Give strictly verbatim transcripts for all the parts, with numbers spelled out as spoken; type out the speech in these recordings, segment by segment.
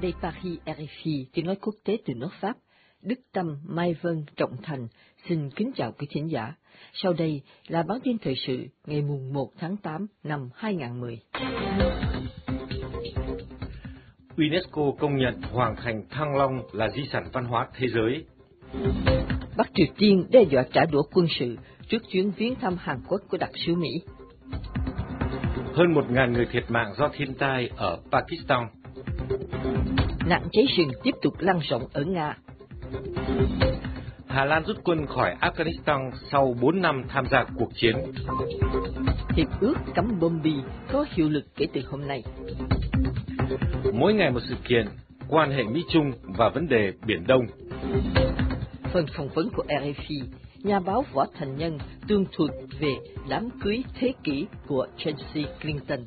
đây Paris rờ ép i, tiếng nói quốc tế từ nước Pháp. Đức Tâm, Mai Vân, Trọng Thành xin kính chào quý khán giả. Sau đây là bản tin thời sự ngày mùng một tháng tám năm hai nghìn không trăm mười. UNESCO công nhận Hoàng thành Thăng Long là di sản văn hóa thế giới. Bắc Triều Tiên đe dọa trả đũa quân sự trước chuyến viếng thăm Hàn Quốc của đặc sứ Mỹ. Hơn một ngàn người thiệt mạng do thiên tai ở Pakistan. Nạn cháy rừng tiếp tục lan rộng ở Nga. Hà Lan rút quân khỏi Afghanistan sau bốn năm tham gia cuộc chiến. Hiệp ước cấm bom bi có hiệu lực kể từ hôm nay. Mỗi ngày một sự kiện, quan hệ Mỹ-Trung và vấn đề Biển Đông. Phần phỏng vấn của rờ ép i, nhà báo Võ Thành Nhân tường thuật về đám cưới thế kỷ của Chelsea Clinton.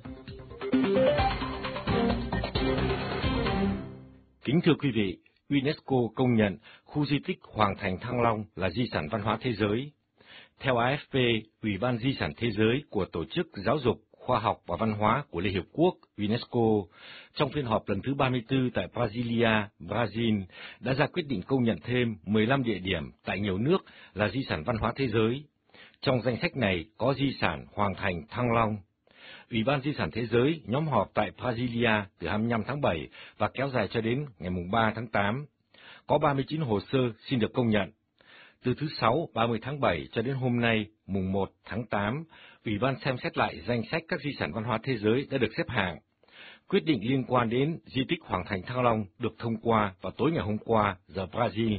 Kính thưa quý vị, UNESCO công nhận khu di tích Hoàng thành Thăng Long là di sản văn hóa thế giới. Theo a ép pê, Ủy ban Di sản Thế giới của Tổ chức Giáo dục, Khoa học và Văn hóa của Liên Hiệp Quốc UNESCO trong phiên họp lần thứ ba mươi tư tại Brasilia, Brazil đã ra quyết định công nhận thêm mười lăm địa điểm tại nhiều nước là di sản văn hóa thế giới. Trong danh sách này có di sản Hoàng thành Thăng Long. Ủy ban Di sản Thế giới nhóm họp tại Brasilia từ hai mươi lăm tháng bảy và kéo dài cho đến ngày ba tháng tám. Có ba mươi chín hồ sơ xin được công nhận. Từ thứ Sáu ba mươi tháng bảy cho đến hôm nay mùng một tháng tám, Ủy ban xem xét lại danh sách các di sản văn hóa thế giới đã được xếp hạng. Quyết định liên quan đến di tích Hoàng thành Thăng Long được thông qua vào tối ngày hôm qua giờ Brazil.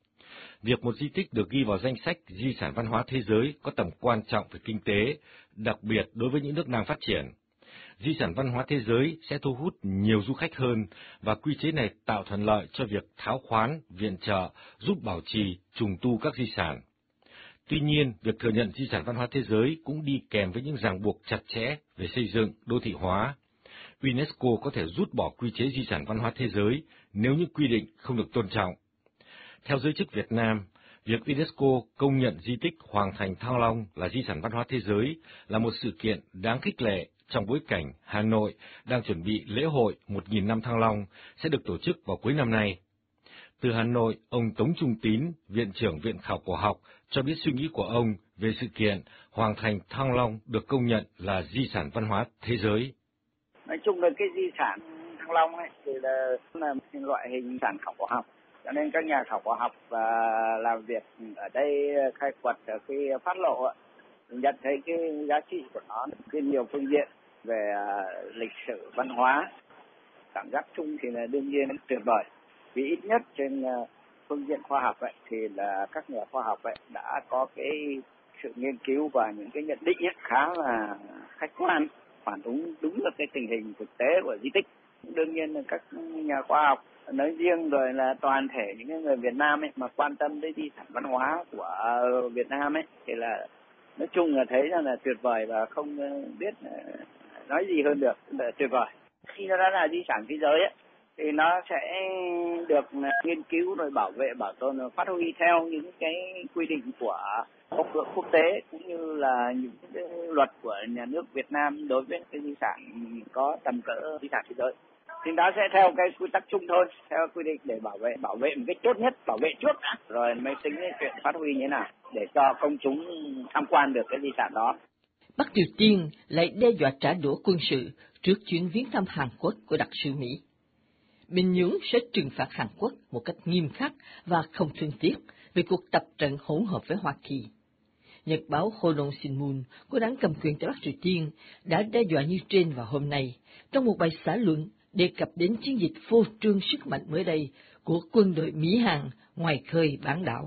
Việc một di tích được ghi vào danh sách di sản văn hóa thế giới có tầm quan trọng về kinh tế, đặc biệt đối với những nước đang phát triển. Di sản văn hóa thế giới sẽ thu hút nhiều du khách hơn và quy chế này tạo thuận lợi cho việc tháo khoán, viện trợ, giúp bảo trì, trùng tu các di sản. Tuy nhiên, việc thừa nhận di sản văn hóa thế giới cũng đi kèm với những ràng buộc chặt chẽ về xây dựng, đô thị hóa. UNESCO có thể rút bỏ quy chế di sản văn hóa thế giới nếu những quy định không được tôn trọng. Theo giới chức Việt Nam, việc UNESCO công nhận di tích Hoàng thành Thăng Long là di sản văn hóa thế giới là một sự kiện đáng khích lệ trong bối cảnh Hà Nội đang chuẩn bị lễ hội một nghìn năm Thăng Long sẽ được tổ chức vào cuối năm nay. Từ Hà Nội, ông Tống Trung Tín, Viện trưởng Viện Khảo cổ học, cho biết suy nghĩ của ông về sự kiện Hoàng thành Thăng Long được công nhận là di sản văn hóa thế giới. Nói chung là cái di sản Thăng Long ấy thì là, là một loại hình sản khảo cổ học. Cho nên các nhà khảo cổ học và làm việc ở đây khai quật ở cái phát lộ nhận thấy cái giá trị của nó trên nhiều phương diện về lịch sử văn hóa. Cảm giác chung thì là đương nhiên tuyệt vời. Vì ít nhất trên phương diện khoa học ấy, thì là các nhà khoa học ấy đã có cái sự nghiên cứu và những cái nhận định ấy khá là khách quan, phản ứng đúng là cái tình hình thực tế của di tích. Đương nhiên là các nhà khoa học nói riêng rồi là toàn thể những người Việt Nam ấy mà quan tâm đến di sản văn hóa của Việt Nam ấy thì là nói chung là thấy rằng là tuyệt vời và không biết nói gì hơn được, là tuyệt vời. Khi nó đã là di sản thế giới ấy, thì nó sẽ được nghiên cứu rồi bảo vệ, bảo tồn và phát huy theo những cái quy định của công ước quốc tế cũng như là những cái luật của nhà nước Việt Nam đối với cái di sản có tầm cỡ di sản thế giới. Thì nó sẽ theo cái quy tắc chung thôi, theo quy định để bảo vệ bảo vệ một cách tốt nhất, bảo vệ trước đã, rồi mới tính cái chuyện phát huy như thế nào để cho công chúng tham quan được cái di sản đó. Bắc Triều Tiên lại đe dọa trả đũa quân sự trước chuyến viếng thăm Hàn Quốc của đặc sứ Mỹ. Bình Nhưỡng sẽ trừng phạt Hàn Quốc một cách nghiêm khắc và không thương tiếc về cuộc tập trận hỗn hợp với Hoa Kỳ. Nhật báo Honon Sinmun của đảng cầm quyền tại Bắc Triều Tiên đã đe dọa như trên vào hôm nay trong một bài xã luận đề cập đến chiến dịch phô trương sức mạnh mới đây của quân đội Mỹ-Hàn ngoài khơi bán đảo.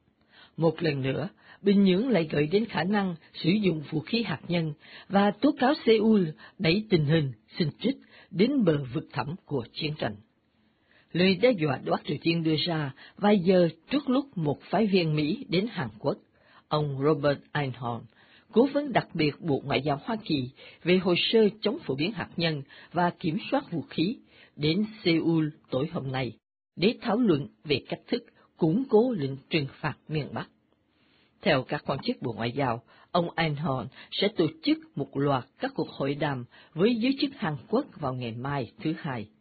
Một lần nữa, Bình Nhưỡng lại gợi đến khả năng sử dụng vũ khí hạt nhân và tố cáo Seoul đẩy tình hình xung đột đến bờ vực thẳm của chiến tranh. Lời đe dọa Bắc Triều Tiên đưa ra vài giờ trước lúc một phái viên Mỹ đến Hàn Quốc, ông Robert Einhorn, cố vấn đặc biệt Bộ Ngoại giao Hoa Kỳ về hồ sơ chống phổ biến hạt nhân và kiểm soát vũ khí, đến Seoul tối hôm nay để thảo luận về cách thức củng cố lệnh trừng phạt miền Bắc. Theo các quan chức Bộ Ngoại giao, ông Einhorn sẽ tổ chức một loạt các cuộc hội đàm với giới chức Hàn Quốc vào ngày mai thứ Hai.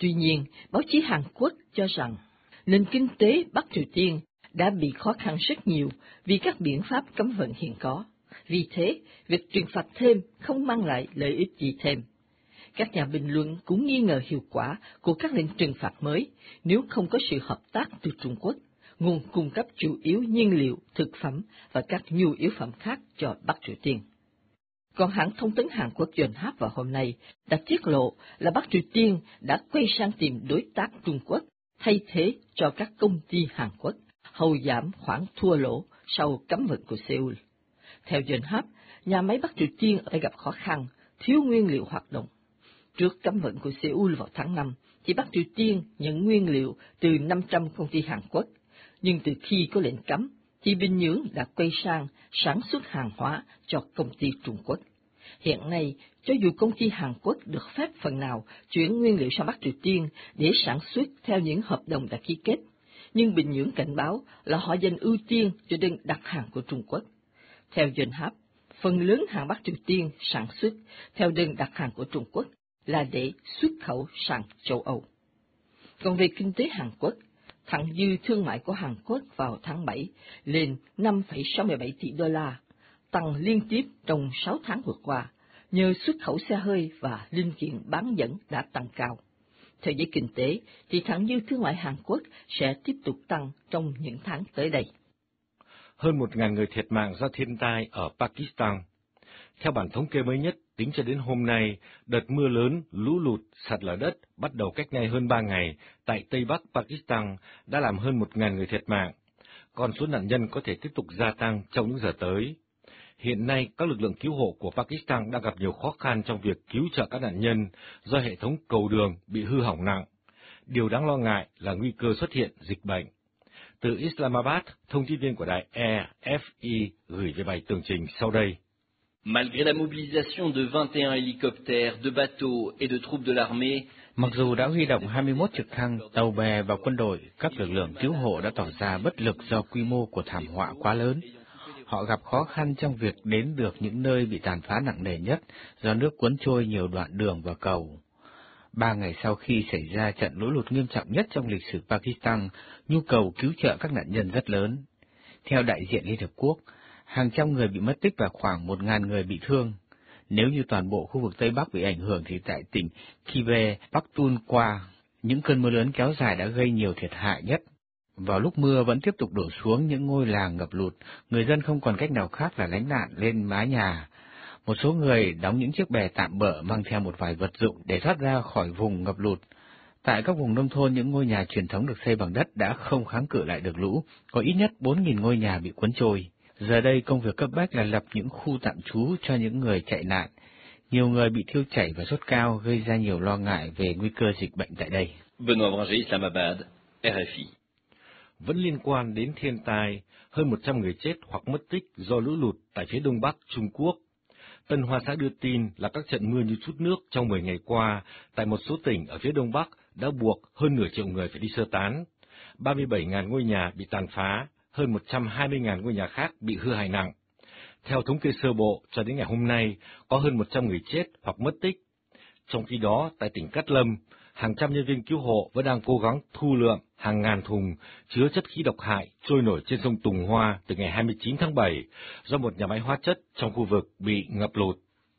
Tuy nhiên, báo chí Hàn Quốc cho rằng nền kinh tế Bắc Triều Tiên đã bị khó khăn rất nhiều vì các biện pháp cấm vận hiện có. Vì thế, việc trừng phạt thêm không mang lại lợi ích gì thêm. Các nhà bình luận cũng nghi ngờ hiệu quả của các lệnh trừng phạt mới nếu không có sự hợp tác từ Trung Quốc, nguồn cung cấp chủ yếu nhiên liệu, thực phẩm và các nhu yếu phẩm khác cho Bắc Triều Tiên. Còn hãng thông tấn Hàn Quốc Yonhap vào hôm nay đã tiết lộ là Bắc Triều Tiên đã quay sang tìm đối tác Trung Quốc thay thế cho các công ty Hàn Quốc, hầu giảm khoản thua lỗ sau cấm vận của Seoul. Theo Yonhap, nhà máy Bắc Triều Tiên đã gặp khó khăn, thiếu nguyên liệu hoạt động. Trước cấm vận của Seoul vào tháng năm, thì Bắc Triều Tiên nhận nguyên liệu từ năm trăm công ty Hàn Quốc, nhưng từ khi có lệnh cấm, thì Bình Nhưỡng đã quay sang sản xuất hàng hóa cho công ty Trung Quốc. Hiện nay, cho dù công ty Hàn Quốc được phép phần nào chuyển nguyên liệu sang Bắc Triều Tiên để sản xuất theo những hợp đồng đã ký kết, nhưng Bình Nhưỡng cảnh báo là họ dành ưu tiên cho đơn đặt hàng của Trung Quốc. Theo Yonhap, phần lớn hàng Bắc Triều Tiên sản xuất theo đơn đặt hàng của Trung Quốc là để xuất khẩu sang châu Âu. Còn về kinh tế Hàn Quốc, thặng dư thương mại của Hàn Quốc vào tháng bảy lên năm phẩy sáu mươi bảy tỷ đô la, tăng liên tiếp trong sáu tháng vừa qua, nhờ xuất khẩu xe hơi và linh kiện bán dẫn đã tăng cao. Theo giới kinh tế, thì thặng dư thương mại Hàn Quốc sẽ tiếp tục tăng trong những tháng tới đây. Hơn một nghìn người thiệt mạng do thiên tai ở Pakistan. Theo bản thống kê mới nhất, tính cho đến hôm nay, đợt mưa lớn, lũ lụt, sạt lở đất bắt đầu cách nay hơn ba ngày tại Tây Bắc Pakistan đã làm hơn một nghìn người thiệt mạng. Còn số nạn nhân có thể tiếp tục gia tăng trong những giờ tới. Hiện nay, các lực lượng cứu hộ của Pakistan đang gặp nhiều khó khăn trong việc cứu trợ các nạn nhân do hệ thống cầu đường bị hư hỏng nặng. Điều đáng lo ngại là nguy cơ xuất hiện dịch bệnh. Từ Islamabad, thông tin viên của đài e ép i gửi về bài tường trình sau đây. Malgré la mobilisation de vingt et un hélicoptères, de bateaux et de troupes de l'armée, mặc dù đã huy động hai mươi mốt trực thăng, tàu bè và quân đội, các lực lượng cứu hộ đã tỏ ra bất lực do quy mô của thảm họa quá lớn. Họ gặp khó khăn trong việc đến được những nơi bị tàn phá nặng nề nhất do nước cuốn trôi nhiều đoạn đường và cầu. Ba ngày sau khi xảy ra trận lũ lụt nghiêm trọng nhất trong lịch sử Pakistan, nhu cầu cứu trợ các nạn nhân rất lớn. Theo đại diện Liên Hợp Quốc, hàng trăm người bị mất tích và khoảng một nghìn người bị thương. Nếu như toàn bộ khu vực Tây Bắc bị ảnh hưởng thì tại tỉnh Khyber Pakhtunkhwa, những cơn mưa lớn kéo dài đã gây nhiều thiệt hại nhất. Vào lúc mưa vẫn tiếp tục đổ xuống những ngôi làng ngập lụt, người dân không còn cách nào khác là lánh nạn lên mái nhà. Một số người đóng những chiếc bè tạm bợ mang theo một vài vật dụng để thoát ra khỏi vùng ngập lụt. Tại các vùng nông thôn, những ngôi nhà truyền thống được xây bằng đất đã không kháng cự lại được lũ, có ít nhất bốn nghìn ngôi nhà bị cuốn trôi. Giờ đây công việc cấp bách là lập những khu tạm trú cho những người chạy nạn. Nhiều người bị tiêu chảy và sốt cao gây ra nhiều lo ngại về nguy cơ dịch bệnh tại đây. Benoît Branger, Islamabad, R F I. Vẫn liên quan đến thiên tai, hơn một trăm người chết hoặc mất tích do lũ lụt tại phía đông bắc Trung Quốc. Tân Hoa Xã đưa tin là các trận mưa như trút nước trong mười ngày qua tại một số tỉnh ở phía đông bắc đã buộc hơn nửa triệu người phải đi sơ tán. ba mươi bảy nghìn ngôi nhà bị tàn phá, hơn một trăm hai mươi nghìn ngôi nhà khác bị hư hại nặng. Theo thống kê sơ bộ, cho đến ngày hôm nay, có hơn một trăm người chết hoặc mất tích. Trong khi đó, tại tỉnh Cát Lâm, hàng trăm nhân viên cứu hộ vẫn đang cố gắng thu lượm hàng ngàn thùng chứa chất khí độc hại trôi nổi trên sông Tùng Hoa từ ngày hai mươi chín tháng bảy do một nhà máy hóa chất trong khu vực bị ngập lụt.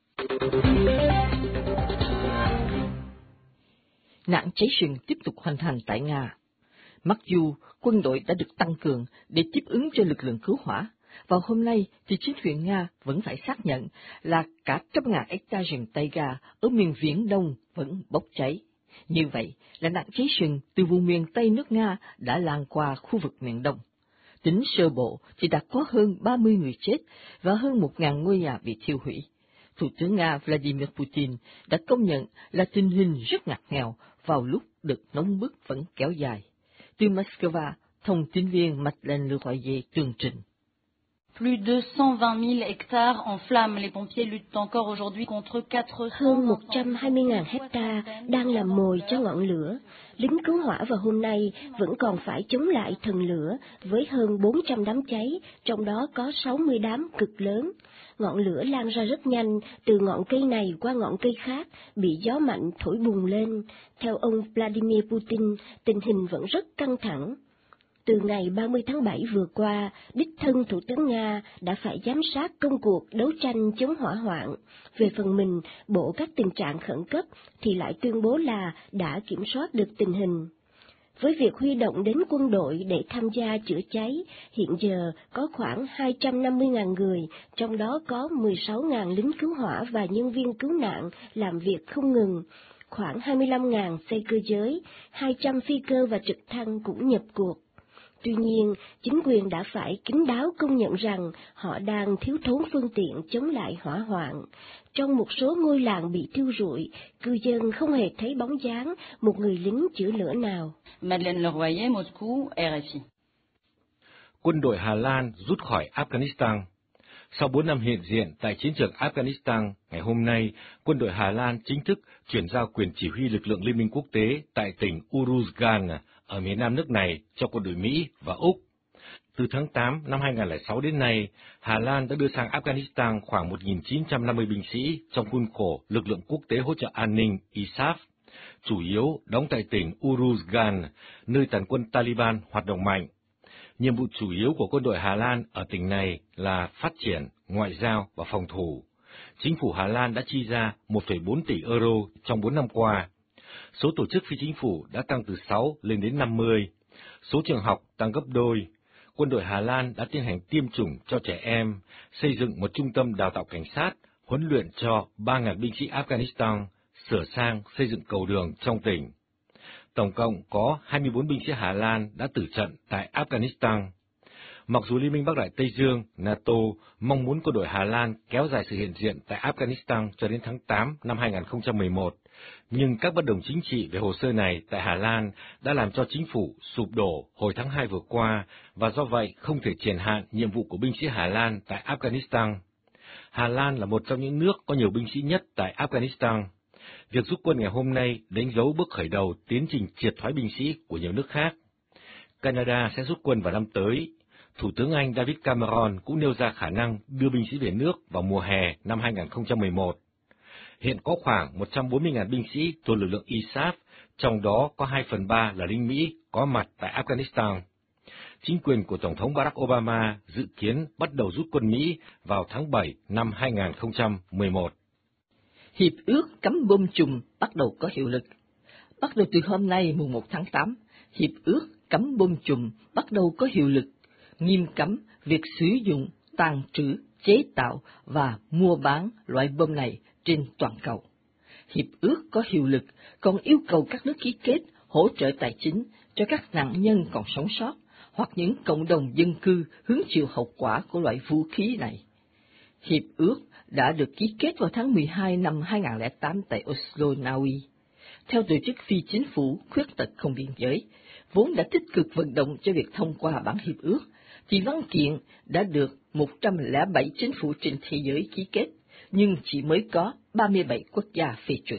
Nạn cháy rừng tiếp tục hoành hành tại Nga. Mặc dù quân đội đã được tăng cường để tiếp ứng cho lực lượng cứu hỏa, vào hôm nay thì chính quyền Nga vẫn phải xác nhận là cả trăm ngàn hecta rừng taiga ở miền Viễn Đông vẫn bốc cháy. Như vậy là nạn cháy rừng từ vùng miền Tây nước Nga đã lan qua khu vực miền Đông. Tính sơ bộ thì đã có hơn ba mươi người chết và hơn một nghìn ngôi nhà bị thiêu hủy. Thủ tướng Nga Vladimir Putin đã công nhận là tình hình rất ngặt nghèo vào lúc đợt nóng bức vẫn kéo dài. Từ Moscow, thông tin viên Madeleine Leroyer tường trình. Plus de cent vingt mille hectares en flammes, les pompiers luttent encore aujourd'hui contre quatre cents. Hơn một trăm hai mươi nghìn hecta đang làm mồi cho ngọn lửa. Lính cứu hỏa vào hôm nay vẫn còn phải chống lại thần lửa với hơn bốn trăm đám cháy, trong đó có sáu mươi đám cực lớn. Ngọn lửa lan ra rất nhanh, từ ngọn cây này qua ngọn cây khác, bị gió mạnh thổi bùng lên. Theo ông Vladimir Putin, tình hình vẫn rất căng thẳng. Từ ngày ba mươi tháng bảy vừa qua, đích thân Thủ tướng Nga đã phải giám sát công cuộc đấu tranh chống hỏa hoạn. Về phần mình, Bộ các tình trạng khẩn cấp thì lại tuyên bố là đã kiểm soát được tình hình. Với việc huy động đến quân đội để tham gia chữa cháy, hiện giờ có khoảng hai trăm năm mươi nghìn người, trong đó có mười sáu nghìn lính cứu hỏa và nhân viên cứu nạn làm việc không ngừng. Khoảng hai mươi lăm nghìn xe cơ giới, hai trăm phi cơ và trực thăng cũng nhập cuộc. Tuy nhiên, chính quyền đã phải kín đáo công nhận rằng họ đang thiếu thốn phương tiện chống lại hỏa hoạn. Trong một số ngôi làng bị thiêu rụi, cư dân không hề thấy bóng dáng một người lính chữa lửa nào. Madeleine Leroyer, Moscou, R F I. Quân đội Hà Lan rút khỏi Afghanistan. Sau bốn năm hiện diện tại chiến trường Afghanistan, ngày hôm nay, quân đội Hà Lan chính thức chuyển giao quyền chỉ huy lực lượng Liên minh quốc tế tại tỉnh Uruzgan ở miền nam nước này cho quân đội Mỹ và Úc. Từ tháng tám năm hai nghìn không trăm lẻ sáu đến nay, Hà Lan đã đưa sang Afghanistan khoảng một nghìn chín trăm năm mươi binh sĩ trong khuôn khổ lực lượng quốc tế hỗ trợ an ninh I S A F, chủ yếu đóng tại tỉnh Uruzgan, nơi tàn quân Taliban hoạt động mạnh. Nhiệm vụ chủ yếu của quân đội Hà Lan ở tỉnh này là phát triển, ngoại giao và phòng thủ. Chính phủ Hà Lan đã chi ra một phẩy bốn tỷ euro trong bốn năm qua. Số tổ chức phi chính phủ đã tăng từ sáu lên đến năm mươi. Số trường học tăng gấp đôi. Quân đội Hà Lan đã tiến hành tiêm chủng cho trẻ em, xây dựng một trung tâm đào tạo cảnh sát, huấn luyện cho ba nghìn binh sĩ Afghanistan, sửa sang xây dựng cầu đường trong tỉnh. Tổng cộng có hai mươi bốn binh sĩ Hà Lan đã tử trận tại Afghanistan. Mặc dù Liên minh Bắc Đại Tây Dương, NATO, mong muốn quân đội Hà Lan kéo dài sự hiện diện tại Afghanistan cho đến tháng tám năm hai nghìn không trăm mười một, nhưng các bất đồng chính trị về hồ sơ này tại Hà Lan đã làm cho chính phủ sụp đổ hồi tháng hai vừa qua, và do vậy không thể triển hạn nhiệm vụ của binh sĩ Hà Lan tại Afghanistan. Hà Lan là một trong những nước có nhiều binh sĩ nhất tại Afghanistan. Việc rút quân ngày hôm nay đánh dấu bước khởi đầu tiến trình triệt thoái binh sĩ của nhiều nước khác. Canada sẽ rút quân vào năm tới. Thủ tướng Anh David Cameron cũng nêu ra khả năng đưa binh sĩ về nước vào mùa hè năm hai nghìn không trăm mười một. Hiện có khoảng một trăm bốn mươi nghìn binh sĩ thuộc lực lượng I S A F, trong đó có hai phần ba là lính Mỹ có mặt tại Afghanistan. Chính quyền của Tổng thống Barack Obama dự kiến bắt đầu rút quân Mỹ vào tháng bảy năm hai nghìn không trăm mười một. Hiệp ước cấm bom chùm bắt đầu có hiệu lực. Bắt đầu từ hôm nay mùng một tháng tám, Hiệp ước cấm bom chùm bắt đầu có hiệu lực, nghiêm cấm việc sử dụng, tàng trữ, chế tạo và mua bán loại bom này trên toàn cầu. Hiệp ước có hiệu lực còn yêu cầu các nước ký kết hỗ trợ tài chính cho các nạn nhân còn sống sót hoặc những cộng đồng dân cư hứng chịu hậu quả của loại vũ khí này. Hiệp ước đã được ký kết vào tháng mười hai năm hai nghìn không trăm lẻ tám tại Oslo, Na Uy. Theo tổ chức phi chính phủ Khuyết tật không biên giới, vốn đã tích cực vận động cho việc thông qua bản hiệp ước, thì văn kiện đã được một trăm lẻ bảy chính phủ trên thế giới ký kết, nhưng chỉ mới có ba mươi bảy quốc gia phê chuẩn.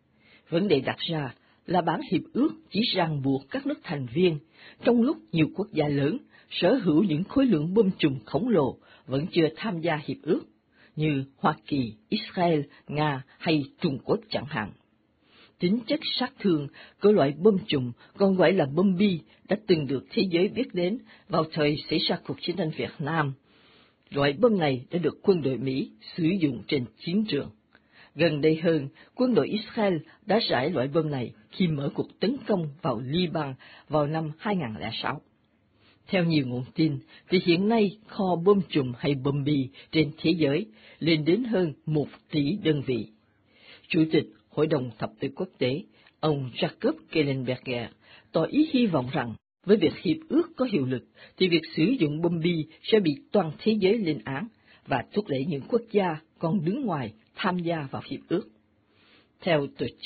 Vấn đề đặt ra là bản hiệp ước chỉ ràng buộc các nước thành viên, trong lúc nhiều quốc gia lớn sở hữu những khối lượng bom chùm khổng lồ vẫn chưa tham gia hiệp ước, như Hoa Kỳ, Israel, Nga hay Trung Quốc chẳng hạn. Tính chất sát thương của loại bom chùm còn gọi là bom bi đã từng được thế giới biết đến vào thời xảy ra cuộc chiến tranh Việt Nam. Loại bom này đã được quân đội Mỹ sử dụng trên chiến trường. Gần đây hơn, quân đội Israel đã rải loại bom này khi mở cuộc tấn công vào Liban vào năm hai nghìn không trăm lẻ sáu. Theo nhiều nguồn tin, thì hiện nay kho bom chùm hay bom bi trên thế giới lên đến hơn một tỷ đơn vị. Chủ tịch Hội đồng Thập tự Quốc tế, ông Jacob Kellenberger, tỏ ý hy vọng rằng với việc hiệp ước có hiệu lực, thì việc sử dụng bom bi sẽ bị toàn thế giới lên án và thúc đẩy những quốc gia còn đứng ngoài tham gia vào hiệp ước. Theo tổ chức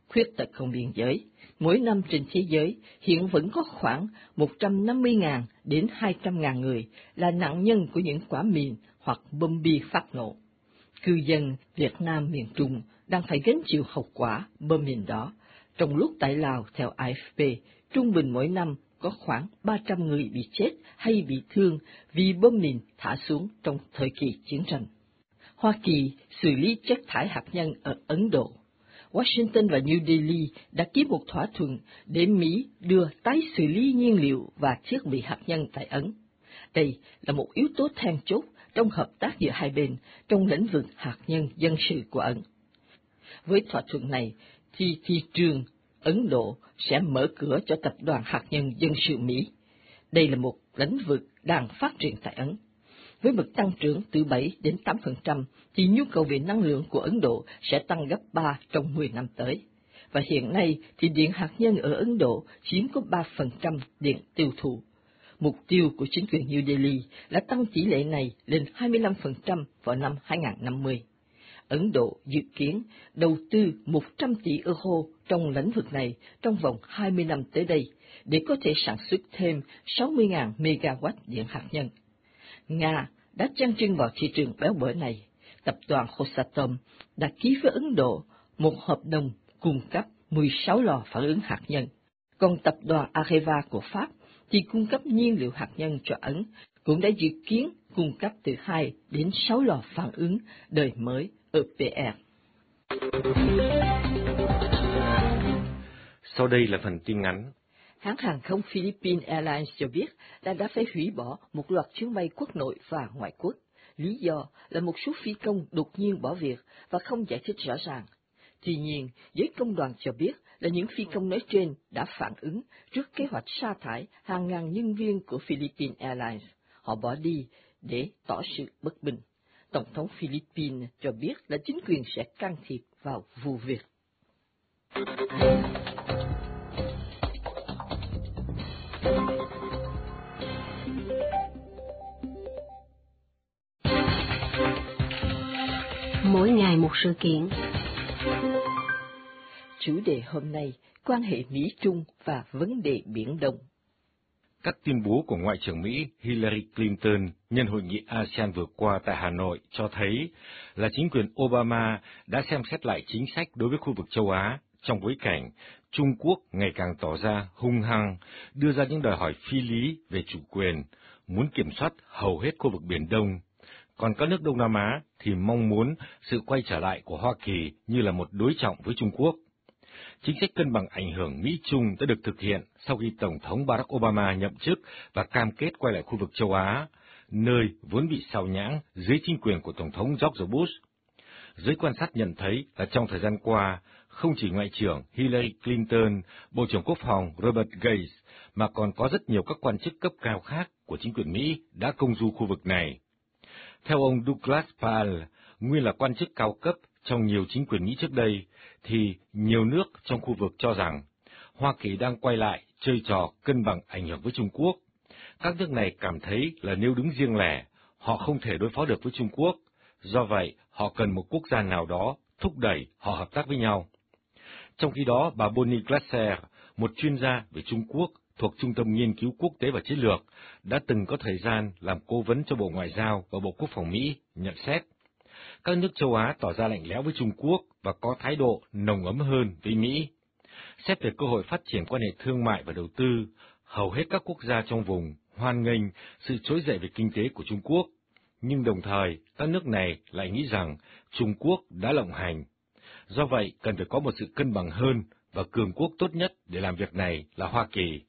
khuyết tật không biên giới. Mỗi năm trên thế giới hiện vẫn có khoảng một trăm năm mươi nghìn đến hai trăm nghìn người là nạn nhân của những quả mìn hoặc bom bi phát nổ. Cư dân Việt Nam miền Trung đang phải gánh chịu hậu quả bom mìn đó, trong lúc tại Lào, theo a ép pê, trung bình mỗi năm có khoảng ba trăm người bị chết hay bị thương vì bom mìn thả xuống trong thời kỳ chiến tranh. Hoa Kỳ xử lý chất thải hạt nhân ở Ấn Độ. Washington và New Delhi đã ký một thỏa thuận để Mỹ đưa tái xử lý nhiên liệu và thiết bị hạt nhân tại Ấn. Đây là một yếu tố then chốt trong hợp tác giữa hai bên trong lĩnh vực hạt nhân dân sự của Ấn. Với thỏa thuận này, thì thị trường Ấn Độ sẽ mở cửa cho tập đoàn hạt nhân dân sự Mỹ. Đây là một lĩnh vực đang phát triển tại Ấn. Với mức tăng trưởng từ bảy đến tám phần trăm, thì nhu cầu về năng lượng của Ấn Độ sẽ tăng gấp ba trong mười năm tới. Và hiện nay thì điện hạt nhân ở Ấn Độ chiếm có ba phần trăm điện tiêu thụ. Mục tiêu của chính quyền New Delhi là tăng tỷ lệ này lên hai mươi lăm phần trăm vào năm hai nghìn không trăm năm mươi. Ấn Độ dự kiến đầu tư một trăm tỷ euro trong lĩnh vực này trong vòng hai mươi năm tới đây, để có thể sản xuất thêm sáu mươi nghìn megawatt điện hạt nhân. Nga đã chen chân vào thị trường béo bở này. Tập đoàn Rosatom đã ký với Ấn Độ một hợp đồng cung cấp mười sáu lò phản ứng hạt nhân. Còn tập đoàn Areva của Pháp thì cung cấp nhiên liệu hạt nhân cho Ấn, cũng đã dự kiến cung cấp từ hai đến sáu lò phản ứng đời mới e pê rờ. Sau đây là phần tin ngắn. Hãng hàng không Philippines Airlines cho biết là đã phải hủy bỏ một loạt chuyến bay quốc nội và ngoại quốc. Lý do là một số phi công đột nhiên bỏ việc và không giải thích rõ ràng. Tuy nhiên, giới công đoàn cho biết là những phi công nói trên đã phản ứng trước kế hoạch sa thải hàng ngàn nhân viên của Philippines Airlines. Họ bỏ đi để tỏ sự bất bình. Tổng thống Philippines cho biết là chính quyền sẽ can thiệp vào vụ việc. Mỗi ngày một sự kiện. Chủ đề hôm nay, quan hệ Mỹ-Trung và vấn đề Biển Đông. Các tuyên bố của Ngoại trưởng Mỹ Hillary Clinton nhân hội nghị a sê an vừa qua tại Hà Nội cho thấy là chính quyền Obama đã xem xét lại chính sách đối với khu vực châu Á trong bối cảnh Trung Quốc ngày càng tỏ ra hung hăng, đưa ra những đòi hỏi phi lý về chủ quyền, muốn kiểm soát hầu hết khu vực Biển Đông. Còn các nước Đông Nam Á thì mong muốn sự quay trở lại của Hoa Kỳ như là một đối trọng với Trung Quốc. Chính sách cân bằng ảnh hưởng Mỹ-Trung đã được thực hiện sau khi Tổng thống Barack Obama nhậm chức và cam kết quay lại khu vực châu Á, nơi vốn bị xào nhãng dưới chính quyền của Tổng thống George Bush. Giới quan sát nhận thấy là trong thời gian qua, không chỉ Ngoại trưởng Hillary Clinton, Bộ trưởng Quốc phòng Robert Gates, mà còn có rất nhiều các quan chức cấp cao khác của chính quyền Mỹ đã công du khu vực này. Theo ông Douglas Paal, nguyên là quan chức cao cấp trong nhiều chính quyền Mỹ trước đây, thì nhiều nước trong khu vực cho rằng Hoa Kỳ đang quay lại chơi trò cân bằng ảnh hưởng với Trung Quốc. Các nước này cảm thấy là nếu đứng riêng lẻ, họ không thể đối phó được với Trung Quốc, do vậy họ cần một quốc gia nào đó thúc đẩy họ hợp tác với nhau. Trong khi đó, bà Bonnie Glasser, một chuyên gia về Trung Quốc thuộc Trung tâm Nghiên cứu Quốc tế và Chiến lược, đã từng có thời gian làm cố vấn cho Bộ Ngoại giao và Bộ Quốc phòng Mỹ, nhận xét các nước châu Á tỏ ra lạnh lẽo với Trung Quốc và có thái độ nồng ấm hơn với Mỹ. Xét về cơ hội phát triển quan hệ thương mại và đầu tư, hầu hết các quốc gia trong vùng hoan nghênh sự trỗi dậy về kinh tế của Trung Quốc, nhưng đồng thời các nước này lại nghĩ rằng Trung Quốc đã lộng hành. Do vậy, cần phải có một sự cân bằng hơn và cường quốc tốt nhất để làm việc này là Hoa Kỳ.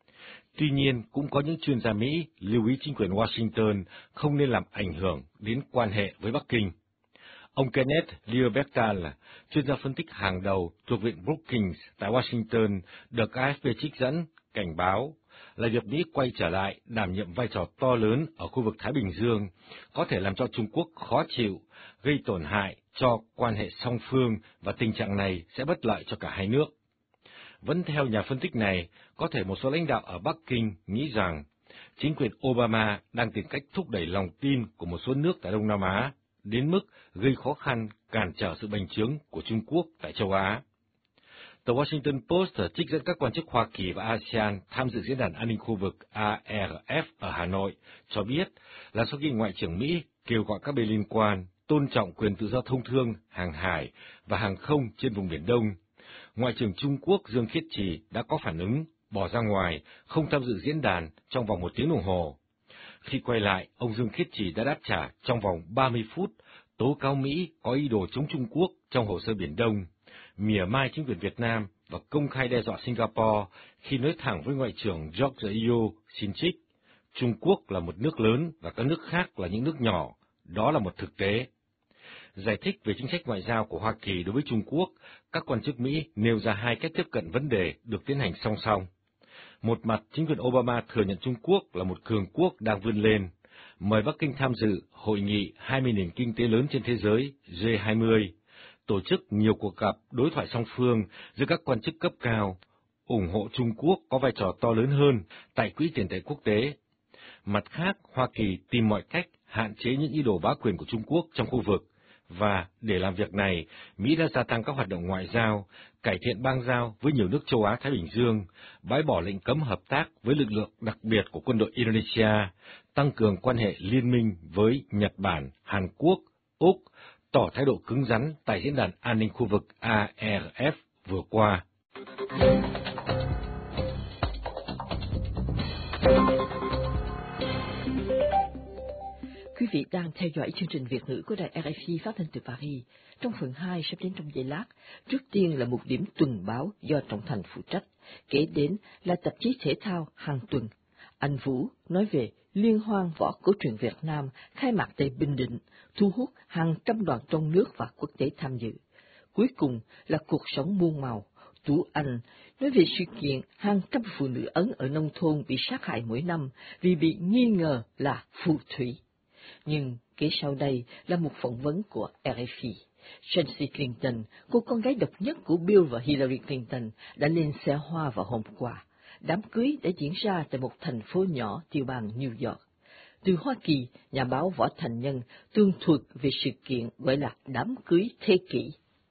Tuy nhiên, cũng có những chuyên gia Mỹ lưu ý chính quyền Washington không nên làm ảnh hưởng đến quan hệ với Bắc Kinh. Ông Kenneth Lieberthal, chuyên gia phân tích hàng đầu thuộc Viện Brookings tại Washington, được a ép pê trích dẫn, cảnh báo là việc Mỹ quay trở lại đảm nhiệm vai trò to lớn ở khu vực Thái Bình Dương có thể làm cho Trung Quốc khó chịu, gây tổn hại cho quan hệ song phương và tình trạng này sẽ bất lợi cho cả hai nước. Vẫn theo nhà phân tích này, có thể một số lãnh đạo ở Bắc Kinh nghĩ rằng chính quyền Obama đang tìm cách thúc đẩy lòng tin của một số nước tại Đông Nam Á, đến mức gây khó khăn cản trở sự bành trướng của Trung Quốc tại châu Á. Tờ Washington Post trích dẫn các quan chức Hoa Kỳ và a sê an tham dự diễn đàn an ninh khu vực a rờ ép ở Hà Nội cho biết là sau khi Ngoại trưởng Mỹ kêu gọi các bên liên quan tôn trọng quyền tự do thông thương, hàng hải và hàng không trên vùng Biển Đông, Ngoại trưởng Trung Quốc Dương Khiết Trì đã có phản ứng, bỏ ra ngoài, không tham dự diễn đàn trong vòng một tiếng đồng hồ. Khi quay lại, ông Dương Khiết Trì đã đáp trả trong vòng ba mươi phút, tố cáo Mỹ có ý đồ chống Trung Quốc trong hồ sơ Biển Đông, mỉa mai chính quyền Việt Nam và công khai đe dọa Singapore khi nói thẳng với Ngoại trưởng George Yeo xin trích. Trung Quốc là một nước lớn và các nước khác là những nước nhỏ, đó là một thực tế. Giải thích về chính sách ngoại giao của Hoa Kỳ đối với Trung Quốc, các quan chức Mỹ nêu ra hai cách tiếp cận vấn đề được tiến hành song song. Một mặt, chính quyền Obama thừa nhận Trung Quốc là một cường quốc đang vươn lên, mời Bắc Kinh tham dự hội nghị hai mươi nền kinh tế lớn trên thế giới G hai mươi, tổ chức nhiều cuộc gặp đối thoại song phương giữa các quan chức cấp cao, ủng hộ Trung Quốc có vai trò to lớn hơn tại Quỹ tiền tệ quốc tế. Mặt khác, Hoa Kỳ tìm mọi cách hạn chế những ý đồ bá quyền của Trung Quốc trong khu vực, và để làm việc này, Mỹ đã gia tăng các hoạt động ngoại giao, cải thiện bang giao với nhiều nước châu Á-Thái Bình Dương, bãi bỏ lệnh cấm hợp tác với lực lượng đặc biệt của quân đội Indonesia, tăng cường quan hệ liên minh với Nhật Bản, Hàn Quốc, Úc, tỏ thái độ cứng rắn tại diễn đàn an ninh khu vực a rờ ép vừa qua. Quý vị đang theo dõi chương trình Việt ngữ của đài rờ ép i phát thanh từ Paris. Trong phần hai sắp đến trong giây lát, trước tiên là một điểm tuần báo do Trọng Thành phụ trách, kế đến là tạp chí thể thao hàng tuần. Anh Vũ nói về Liên hoan võ cổ truyền Việt Nam khai mạc tại Bình Định, thu hút hàng trăm đoàn trong nước và quốc tế tham dự. Cuối cùng là cuộc sống muôn màu. Tú Anh nói về sự kiện hàng trăm phụ nữ Ấn ở nông thôn bị sát hại mỗi năm vì bị nghi ngờ là phù thủy. Nhưng kế sau đây là một phỏng vấn của rờ ép i. Chelsea Clinton, cô con gái độc nhất của Bill và Hillary Clinton, đã lên xe hoa vào hôm qua. Đám cưới đã diễn ra tại một thành phố nhỏ tiểu bang New York. Từ Hoa Kỳ, nhà báo Võ Thành Nhân tường thuật về sự kiện gọi là đám cưới thế kỷ.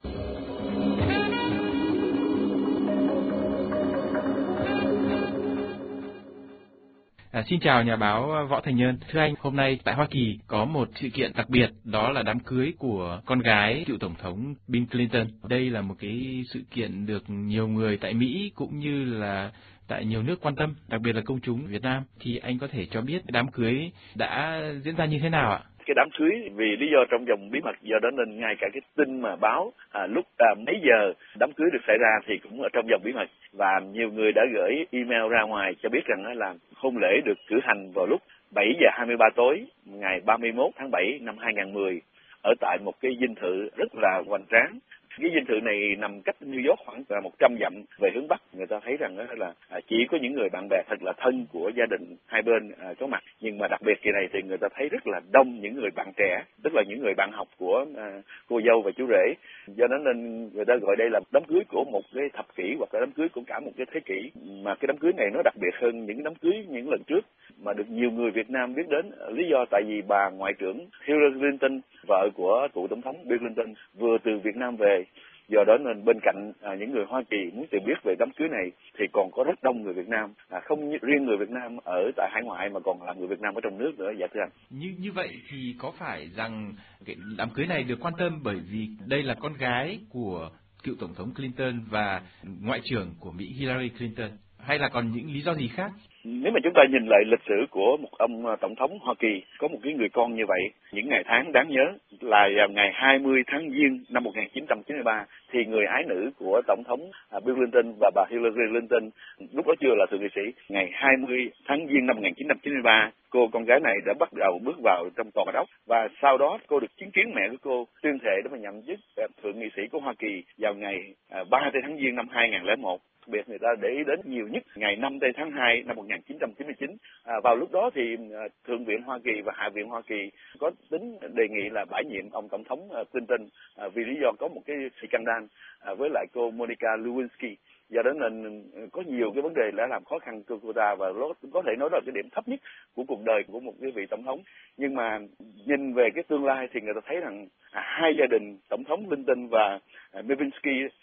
À, xin chào nhà báo Võ Thành Nhân. Thưa anh, hôm nay tại Hoa Kỳ có một sự kiện đặc biệt, đó là đám cưới của con gái cựu tổng thống Bill Clinton. Đây là một cái sự kiện được nhiều người tại Mỹ cũng như là tại nhiều nước quan tâm, đặc biệt là công chúng Việt Nam. Thì anh có thể cho biết đám cưới đã diễn ra như thế nào ạ? Cái đám cưới vì lý do trong vòng bí mật, do đó nên ngay cả cái tin mà báo à, lúc à, mấy giờ đám cưới được xảy ra thì cũng ở trong vòng bí mật, và nhiều người đã gửi email ra ngoài cho biết rằng là hôn lễ được cử hành vào lúc bảy giờ hai mươi ba tối ngày ba mươi mốt tháng bảy năm hai nghìn không trăm mười ở tại một cái dinh thự rất là hoành tráng. Cái dinh thự này nằm cách New York khoảng một trăm dặm về hướng Bắc. Người ta thấy rằng đó là chỉ có những người bạn bè thật là thân của gia đình hai bên à, có mặt. Nhưng mà đặc biệt kỳ này thì người ta thấy rất là đông những người bạn trẻ, tức là những người bạn học của à, cô dâu và chú rể. Do đó nên người ta gọi đây là đám cưới của một cái thập kỷ hoặc là đám cưới của cả một cái thế kỷ. Mà cái đám cưới này nó đặc biệt hơn những đám cưới những lần trước mà được nhiều người Việt Nam biết đến. Lý do tại vì bà Ngoại trưởng Hillary Clinton, vợ của cựu tổng thống Bill Clinton, vừa từ Việt Nam về. Do đó nên bên cạnh à, những người Hoa Kỳ muốn tìm biết về đám cưới này thì còn có rất đông người Việt Nam, à, không riêng người Việt Nam ở tại hải ngoại mà còn là người Việt Nam ở trong nước nữa. Dạ thưa anh. Như như vậy thì có phải rằng cái đám cưới này được quan tâm bởi vì đây là con gái của cựu tổng thống Clinton và ngoại trưởng của Mỹ Hillary Clinton, hay là còn những lý do gì khác? Nếu mà chúng ta nhìn lại lịch sử của một ông tổng thống Hoa Kỳ có một cái người con như vậy, những ngày tháng đáng nhớ là vào ngày hai mươi tháng Giêng năm một nghìn chín trăm chín mươi ba thì người ái nữ của tổng thống Bill Clinton và bà Hillary Clinton, lúc đó chưa là thượng nghị sĩ, ngày hai mươi tháng Giêng năm một nghìn chín trăm chín mươi ba, cô con gái này đã bắt đầu bước vào trong tòa bạch ốc, và sau đó cô được chứng kiến mẹ của cô tuyên thệ để mà nhậm chức thượng nghị sĩ của Hoa Kỳ vào ngày ba tháng Giêng năm hai nghìn không trăm lẻ một. Đặc biệt người ta để ý đến nhiều nhất ngày năm tháng hai năm một nghìn chín trăm chín mươi chín. À, vào lúc đó thì à, Thượng viện Hoa Kỳ và Hạ viện Hoa Kỳ có tính đề nghị là bãi nhiệm ông tổng thống à, Clinton à, vì lý do có một cái scandal à, với lại cô Monica Lewinsky. Do đó nên có nhiều cái vấn đề đã làm khó khăn cho cô ta, và nó có thể nói là cái điểm thấp nhất của cuộc đời của một cái vị tổng thống. Nhưng mà nhìn về cái tương lai thì người ta thấy rằng à, hai gia đình tổng thống Clinton và à, Lewinsky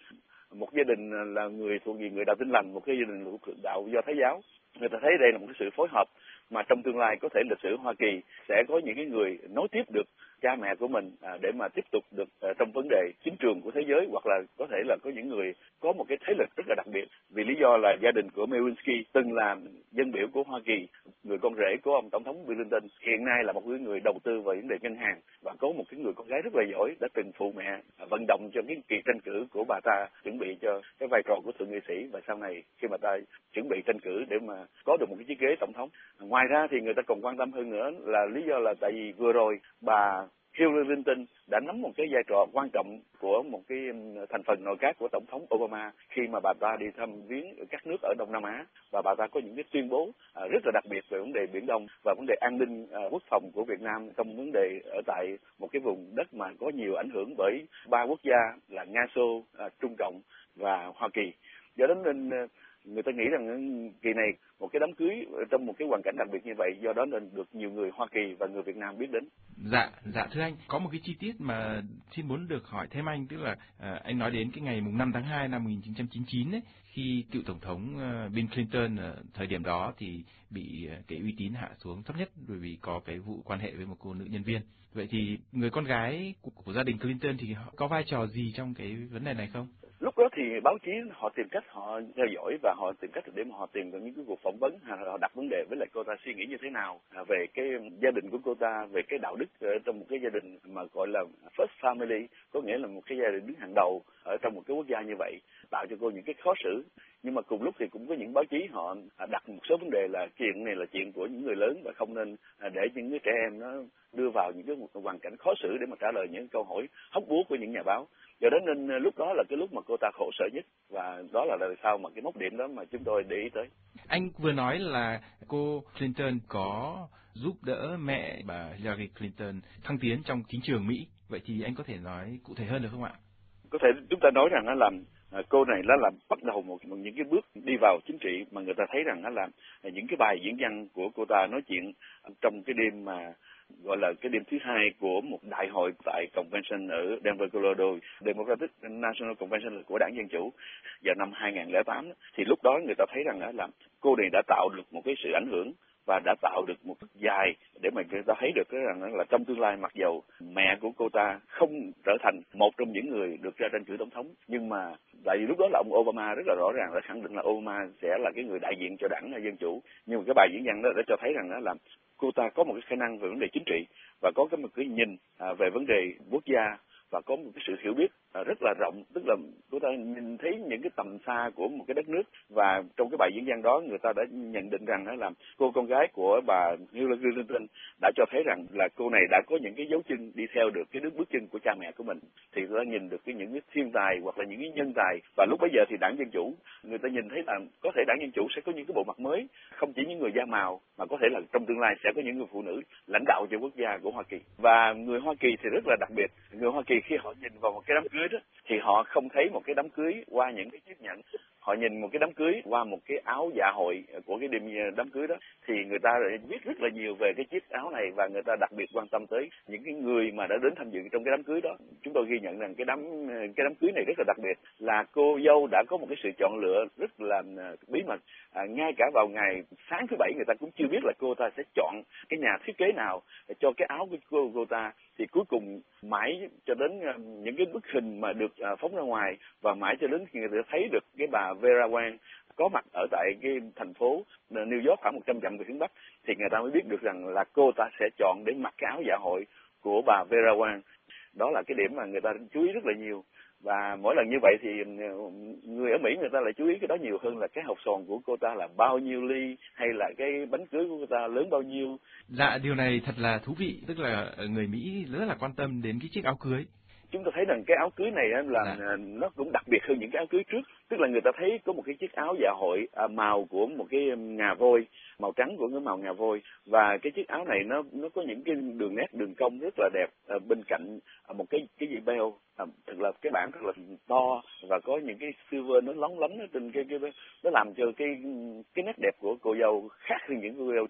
một gia đình là người thuộc về người đạo Tin Lành, một cái gia đình thuộc đạo Do Thái giáo. Người ta thấy đây là một cái sự phối hợp mà trong tương lai có thể lịch sử Hoa Kỳ sẽ có những cái người nối tiếp được cha mẹ của mình à, để mà tiếp tục được à, trong vấn đề chính trường của thế giới, hoặc là có thể là có những người có một cái thế lực rất là đặc biệt, vì lý do là gia đình của Lewinsky từng là dân biểu của Hoa Kỳ, người con rể của ông tổng thống Bill Clinton, hiện nay là một người đầu tư vào vấn đề ngân hàng, và có một cái người con gái rất là giỏi đã từng phụ mẹ à, vận động cho cái kỳ tranh cử của bà ta, chuẩn bị cho cái vai trò của thượng nghị sĩ, và sau này khi mà ta chuẩn bị tranh cử để mà có được một cái chiếc ghế tổng thống. Ngoài ra thì người ta còn quan tâm hơn nữa là lý do là tại vì vừa rồi bà Hillary Clinton đã nắm một cái vai trò quan trọng của một cái thành phần nội các của tổng thống Obama khi mà bà ta đi thăm viếng ở các nước ở Đông Nam Á, và bà ta có những cái tuyên bố rất là đặc biệt về vấn đề Biển Đông và vấn đề an ninh quốc phòng của Việt Nam trong vấn đề ở tại một cái vùng đất mà có nhiều ảnh hưởng bởi ba quốc gia là Nga, Xô, Trung Cộng và Hoa Kỳ. Do đó nên người ta nghĩ rằng kỳ này một cái đám cưới trong một cái hoàn cảnh đặc biệt như vậy, do đó nên được nhiều người Hoa Kỳ và người Việt Nam biết đến. Dạ, dạ thưa anh, có một cái chi tiết mà xin muốn được hỏi thêm anh, tức là à, anh nói đến cái ngày mùng năm tháng hai năm một nghìn chín trăm chín mươi chín ấy, khi cựu tổng thống uh, Bill Clinton ở thời điểm đó thì bị uh, cái uy tín hạ xuống thấp nhất bởi vì có cái vụ quan hệ với một cô nữ nhân viên. Vậy thì người con gái của, của gia đình Clinton thì họ có vai trò gì trong cái vấn đề này không? Lúc đó thì báo chí họ tìm cách họ theo dõi và họ tìm cách để mà họ tìm được những cái cuộc phỏng vấn, họ đặt vấn đề với lại cô ta suy nghĩ như thế nào về cái gia đình của cô ta, về cái đạo đức ở trong một cái gia đình mà gọi là first family, có nghĩa là một cái gia đình đứng hàng đầu ở trong một cái quốc gia như vậy, tạo cho cô những cái khó xử. Nhưng mà cùng lúc thì cũng có những báo chí họ đặt một số vấn đề là chuyện này là chuyện của những người lớn và không nên để những cái trẻ em nó đưa vào những cái hoàn cảnh khó xử để mà trả lời những câu hỏi hóc búa của những nhà báo. Do đó nên lúc đó là cái lúc mà cô ta khổ sở nhất, và đó là tại sao mà cái mốc điểm đó mà chúng tôi để ý tới. Anh vừa nói là cô Clinton có giúp đỡ mẹ bà Hillary Clinton thăng tiến trong chính trường Mỹ. Vậy thì anh có thể nói cụ thể hơn được không ạ? Có thể chúng ta nói rằng nó làm cô này nó làm bắt đầu một, một những cái bước đi vào chính trị mà người ta thấy rằng nó làm những cái bài diễn văn của cô ta nói chuyện trong cái đêm mà gọi là cái đêm thứ hai của một đại hội tại convention ở Denver, Colorado, Democratic National Convention của đảng Dân Chủ vào năm hai nghìn không trăm lẻ tám. Thì lúc đó người ta thấy rằng là cô này đã tạo được một cái sự ảnh hưởng và đã tạo được một dài để mà người ta thấy được cái rằng là trong tương lai, mặc dầu mẹ của cô ta không trở thành một trong những người được ra tranh cử tổng thống, nhưng mà tại vì lúc đó là ông Obama rất là rõ ràng đã khẳng định là Obama sẽ là cái người đại diện cho đảng Dân Chủ. Nhưng mà cái bài diễn văn đó đã cho thấy rằng đó là cô ta có một cái khả năng về vấn đề chính trị và có cái một cái nhìn à, về vấn đề quốc gia và có một cái sự hiểu biết à, rất là rộng, tức là cô ta nhìn thấy những cái tầm xa của một cái đất nước. Và trong cái bài diễn văn đó người ta đã nhận định rằng đó là cô con gái của bà Hillary Clinton đã cho thấy rằng là cô này đã có những cái dấu chân đi theo được cái bước bước chân của cha mẹ của mình, thì người ta nhìn được cái những cái thiên tài hoặc là những cái nhân tài. Và lúc bấy giờ thì đảng Dân Chủ người ta nhìn thấy là có thể đảng Dân Chủ sẽ có những cái bộ mặt mới, không chỉ những người da màu mà có thể là trong tương lai sẽ có những người phụ nữ lãnh đạo cho quốc gia của Hoa Kỳ. Và người Hoa Kỳ thì rất là đặc biệt, người Hoa Kỳ khi họ nhìn vào một cái đám cưới đó thì họ không thấy một cái đám cưới qua những cái chiếc nhẫn, họ nhìn một cái đám cưới qua một cái áo dạ hội của cái đêm đám cưới đó. Thì người ta biết rất là nhiều về cái chiếc áo này và người ta đặc biệt quan tâm tới những cái người mà đã đến tham dự trong cái đám cưới đó. Chúng tôi ghi nhận rằng cái đám cái đám cưới này rất là đặc biệt, là cô dâu đã có một cái sự chọn lựa rất là bí mật. À, ngay cả vào ngày sáng thứ bảy người ta cũng chưa biết là cô ta sẽ chọn cái nhà thiết kế nào để cho cái áo của cô, cô ta. Thì cuối cùng mãi cho đến những cái bức hình mà được phóng ra ngoài, và mãi cho đến khi người ta thấy được cái bà Vera Wang có mặt ở tại cái thành phố New York khoảng một trăm dặm về hướng Bắc, thì người ta mới biết được rằng là cô ta sẽ chọn để mặc cái áo dạ hội của bà Vera Wang. Đó là cái điểm mà người ta chú ý rất là nhiều. Và mỗi lần như vậy thì người ở Mỹ người ta lại chú ý cái đó nhiều hơn là cái hộp sòn của cô ta là bao nhiêu ly, hay là cái bánh cưới của cô ta lớn bao nhiêu. Dạ, điều này thật là thú vị, tức là người Mỹ rất là quan tâm đến cái chiếc áo cưới. Chúng ta thấy rằng cái áo cưới này là dạ. nó cũng đặc biệt hơn những cái áo cưới trước, tức là người ta thấy có một cái chiếc áo dạ hội màu của một cái ngà voi, màu trắng của cái màu ngà voi, và cái chiếc áo này nó nó có những cái đường nét đường cong rất là đẹp, à, bên cạnh à, một cái cái dây beo, à, thật là cái bản rất là to và có những cái silver nó lóng lánh ở trên cái cái nó làm cho cái cái nét đẹp của cô dâu khác hơn những cô dâu trước,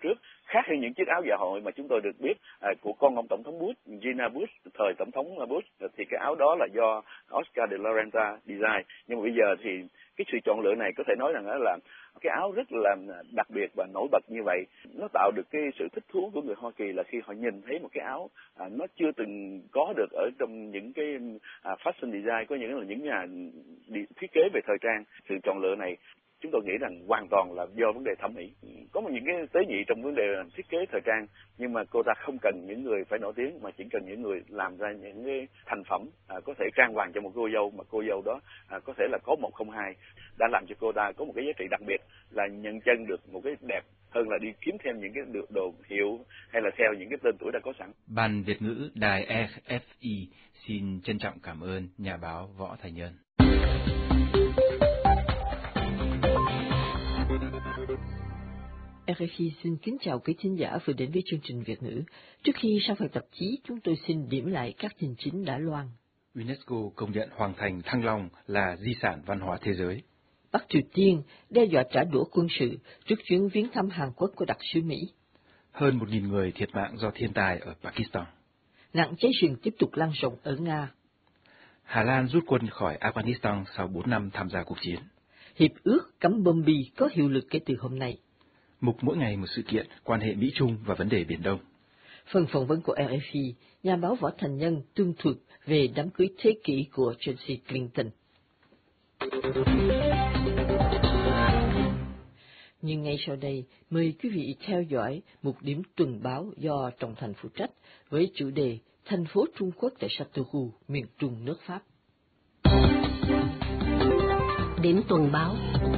khác hơn những chiếc áo dạ hội mà chúng tôi được biết à, của con ông tổng thống Bush, Gina Bush, thời tổng thống Bush, thì cái áo đó là do Oscar de la Renta design. Nhưng mà bây giờ thì cái sự chọn lựa này có thể nói rằng là cái áo rất là đặc biệt và nổi bật như vậy, nó tạo được cái sự thích thú của người Hoa Kỳ là khi họ nhìn thấy một cái áo à, nó chưa từng có được ở trong những cái à, fashion design, có những là những nhà thiết kế về thời trang. Sự chọn lựa này chúng tôi nghĩ rằng hoàn toàn là do vấn đề thẩm mỹ. Có một những cái tế nhị trong vấn đề thiết kế thời trang, nhưng mà cô ta không cần những người phải nổi tiếng, mà chỉ cần những người làm ra những cái thành phẩm à, có thể trang hoàng cho một cô dâu, mà cô dâu đó à, có thể là có một không hai, đã làm cho cô ta có một cái giá trị đặc biệt là nhận chân được một cái đẹp hơn là đi kiếm thêm những cái đồ hiệu hay là theo những cái tên tuổi đã có sẵn. Ban Việt ngữ Đài ép ép i xin trân trọng cảm ơn nhà báo Võ Thành Nhân. rờ ép i xin kính chào quý thính giả vừa đến với chương trình Việt ngữ. Trước khi sang phần tạp chí, chúng tôi xin điểm lại các tin chính đã loan. UNESCO công nhận Hoàng thành Thăng Long là di sản văn hóa thế giới. Bắc Triều Tiên đe dọa trả đũa quân sự trước chuyến viếng thăm Hàn Quốc của đặc sứ Mỹ. Hơn một nghìn người thiệt mạng do thiên tai ở Pakistan. Nạn cháy rừng tiếp tục lan rộng ở Nga. Hà Lan rút quân khỏi Afghanistan sau bốn năm tham gia cuộc chiến. Hiệp ước cấm bom bi có hiệu lực kể từ hôm nay. Mục mỗi ngày một sự kiện, quan hệ Mỹ-Trung và vấn đề Biển Đông. Phần phỏng vấn của rờ ép i, nhà báo Võ Thành Nhân tường thuật về đám cưới thế kỷ của Chelsea Clinton. Nhưng ngay sau đây, mời quý vị theo dõi một điểm tuần báo do Trọng Thành phụ trách với chủ đề Thành phố Trung Quốc tại Châteauroux, miền Trung nước Pháp. Điểm tuần báo.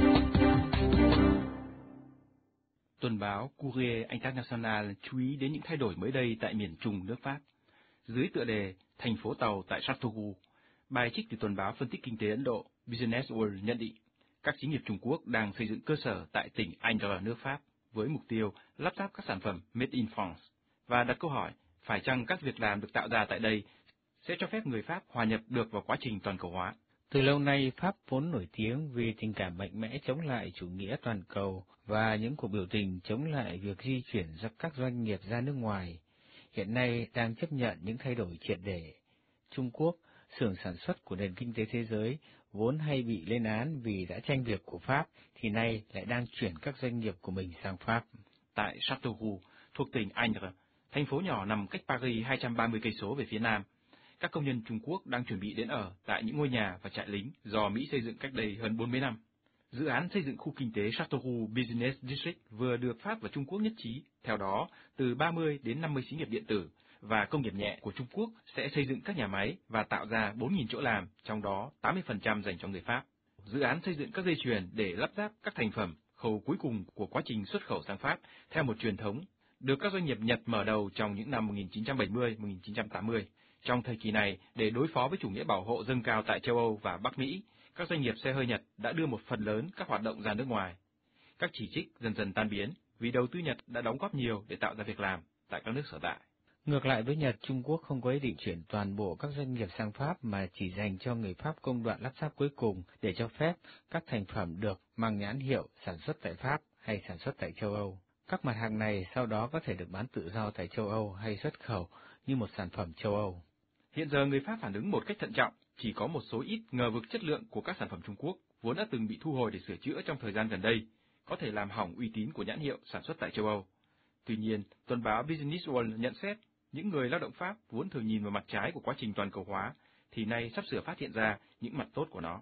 Tuần báo Courrier International chú ý đến những thay đổi mới đây tại miền Trung nước Pháp. Dưới tựa đề Thành phố tàu tại Châteauroux, bài trích từ tuần báo phân tích kinh tế Ấn Độ Business World nhận định các xí nghiệp Trung Quốc đang xây dựng cơ sở tại tỉnh Indre nước Pháp với mục tiêu lắp ráp các sản phẩm Made in France và đặt câu hỏi phải chăng các việc làm được tạo ra tại đây sẽ cho phép người Pháp hòa nhập được vào quá trình toàn cầu hóa. Từ lâu nay, Pháp vốn nổi tiếng vì tình cảm mạnh mẽ chống lại chủ nghĩa toàn cầu và những cuộc biểu tình chống lại việc di chuyển các doanh nghiệp ra nước ngoài, hiện nay đang chấp nhận những thay đổi triệt để. Trung Quốc, xưởng sản xuất của nền kinh tế thế giới, vốn hay bị lên án vì đã tranh việc của Pháp, thì nay lại đang chuyển các doanh nghiệp của mình sang Pháp. Tại Châteauroux, thuộc tỉnh Indre, thành phố nhỏ nằm cách Paris hai trăm ba mươi cây số về phía nam, các công nhân Trung Quốc đang chuẩn bị đến ở tại những ngôi nhà và trại lính do Mỹ xây dựng cách đây hơn bốn mươi năm. Dự án xây dựng khu kinh tế Châteauroux Business District vừa được Pháp và Trung Quốc nhất trí. Theo đó, từ ba mươi đến năm mươi xí nghiệp điện tử và công nghiệp nhẹ của Trung Quốc sẽ xây dựng các nhà máy và tạo ra bốn nghìn chỗ làm, trong đó tám mươi phần trăm dành cho người Pháp. Dự án xây dựng các dây chuyền để lắp ráp các thành phẩm, khâu cuối cùng của quá trình xuất khẩu sang Pháp theo một truyền thống, được các doanh nghiệp Nhật mở đầu trong những năm một nghìn chín trăm bảy mươi đến một nghìn chín trăm tám mươi. Trong thời kỳ này, để đối phó với chủ nghĩa bảo hộ dâng cao tại châu Âu và Bắc Mỹ, các doanh nghiệp xe hơi Nhật đã đưa một phần lớn các hoạt động ra nước ngoài. Các chỉ trích dần dần tan biến vì đầu tư Nhật đã đóng góp nhiều để tạo ra việc làm tại các nước sở tại. Ngược lại với Nhật, Trung Quốc không có ý định chuyển toàn bộ các doanh nghiệp sang Pháp mà chỉ dành cho người Pháp công đoạn lắp ráp cuối cùng để cho phép các thành phẩm được mang nhãn hiệu sản xuất tại Pháp hay sản xuất tại châu Âu. Các mặt hàng này sau đó có thể được bán tự do tại châu Âu hay xuất khẩu như một sản phẩm châu Âu. Hiện giờ người Pháp phản ứng một cách thận trọng, chỉ có một số ít ngờ vực chất lượng của các sản phẩm Trung Quốc vốn đã từng bị thu hồi để sửa chữa trong thời gian gần đây, có thể làm hỏng uy tín của nhãn hiệu sản xuất tại châu Âu. Tuy nhiên, tuần báo Business World nhận xét, những người lao động Pháp vốn thường nhìn vào mặt trái của quá trình toàn cầu hóa, thì nay sắp sửa phát hiện ra những mặt tốt của nó.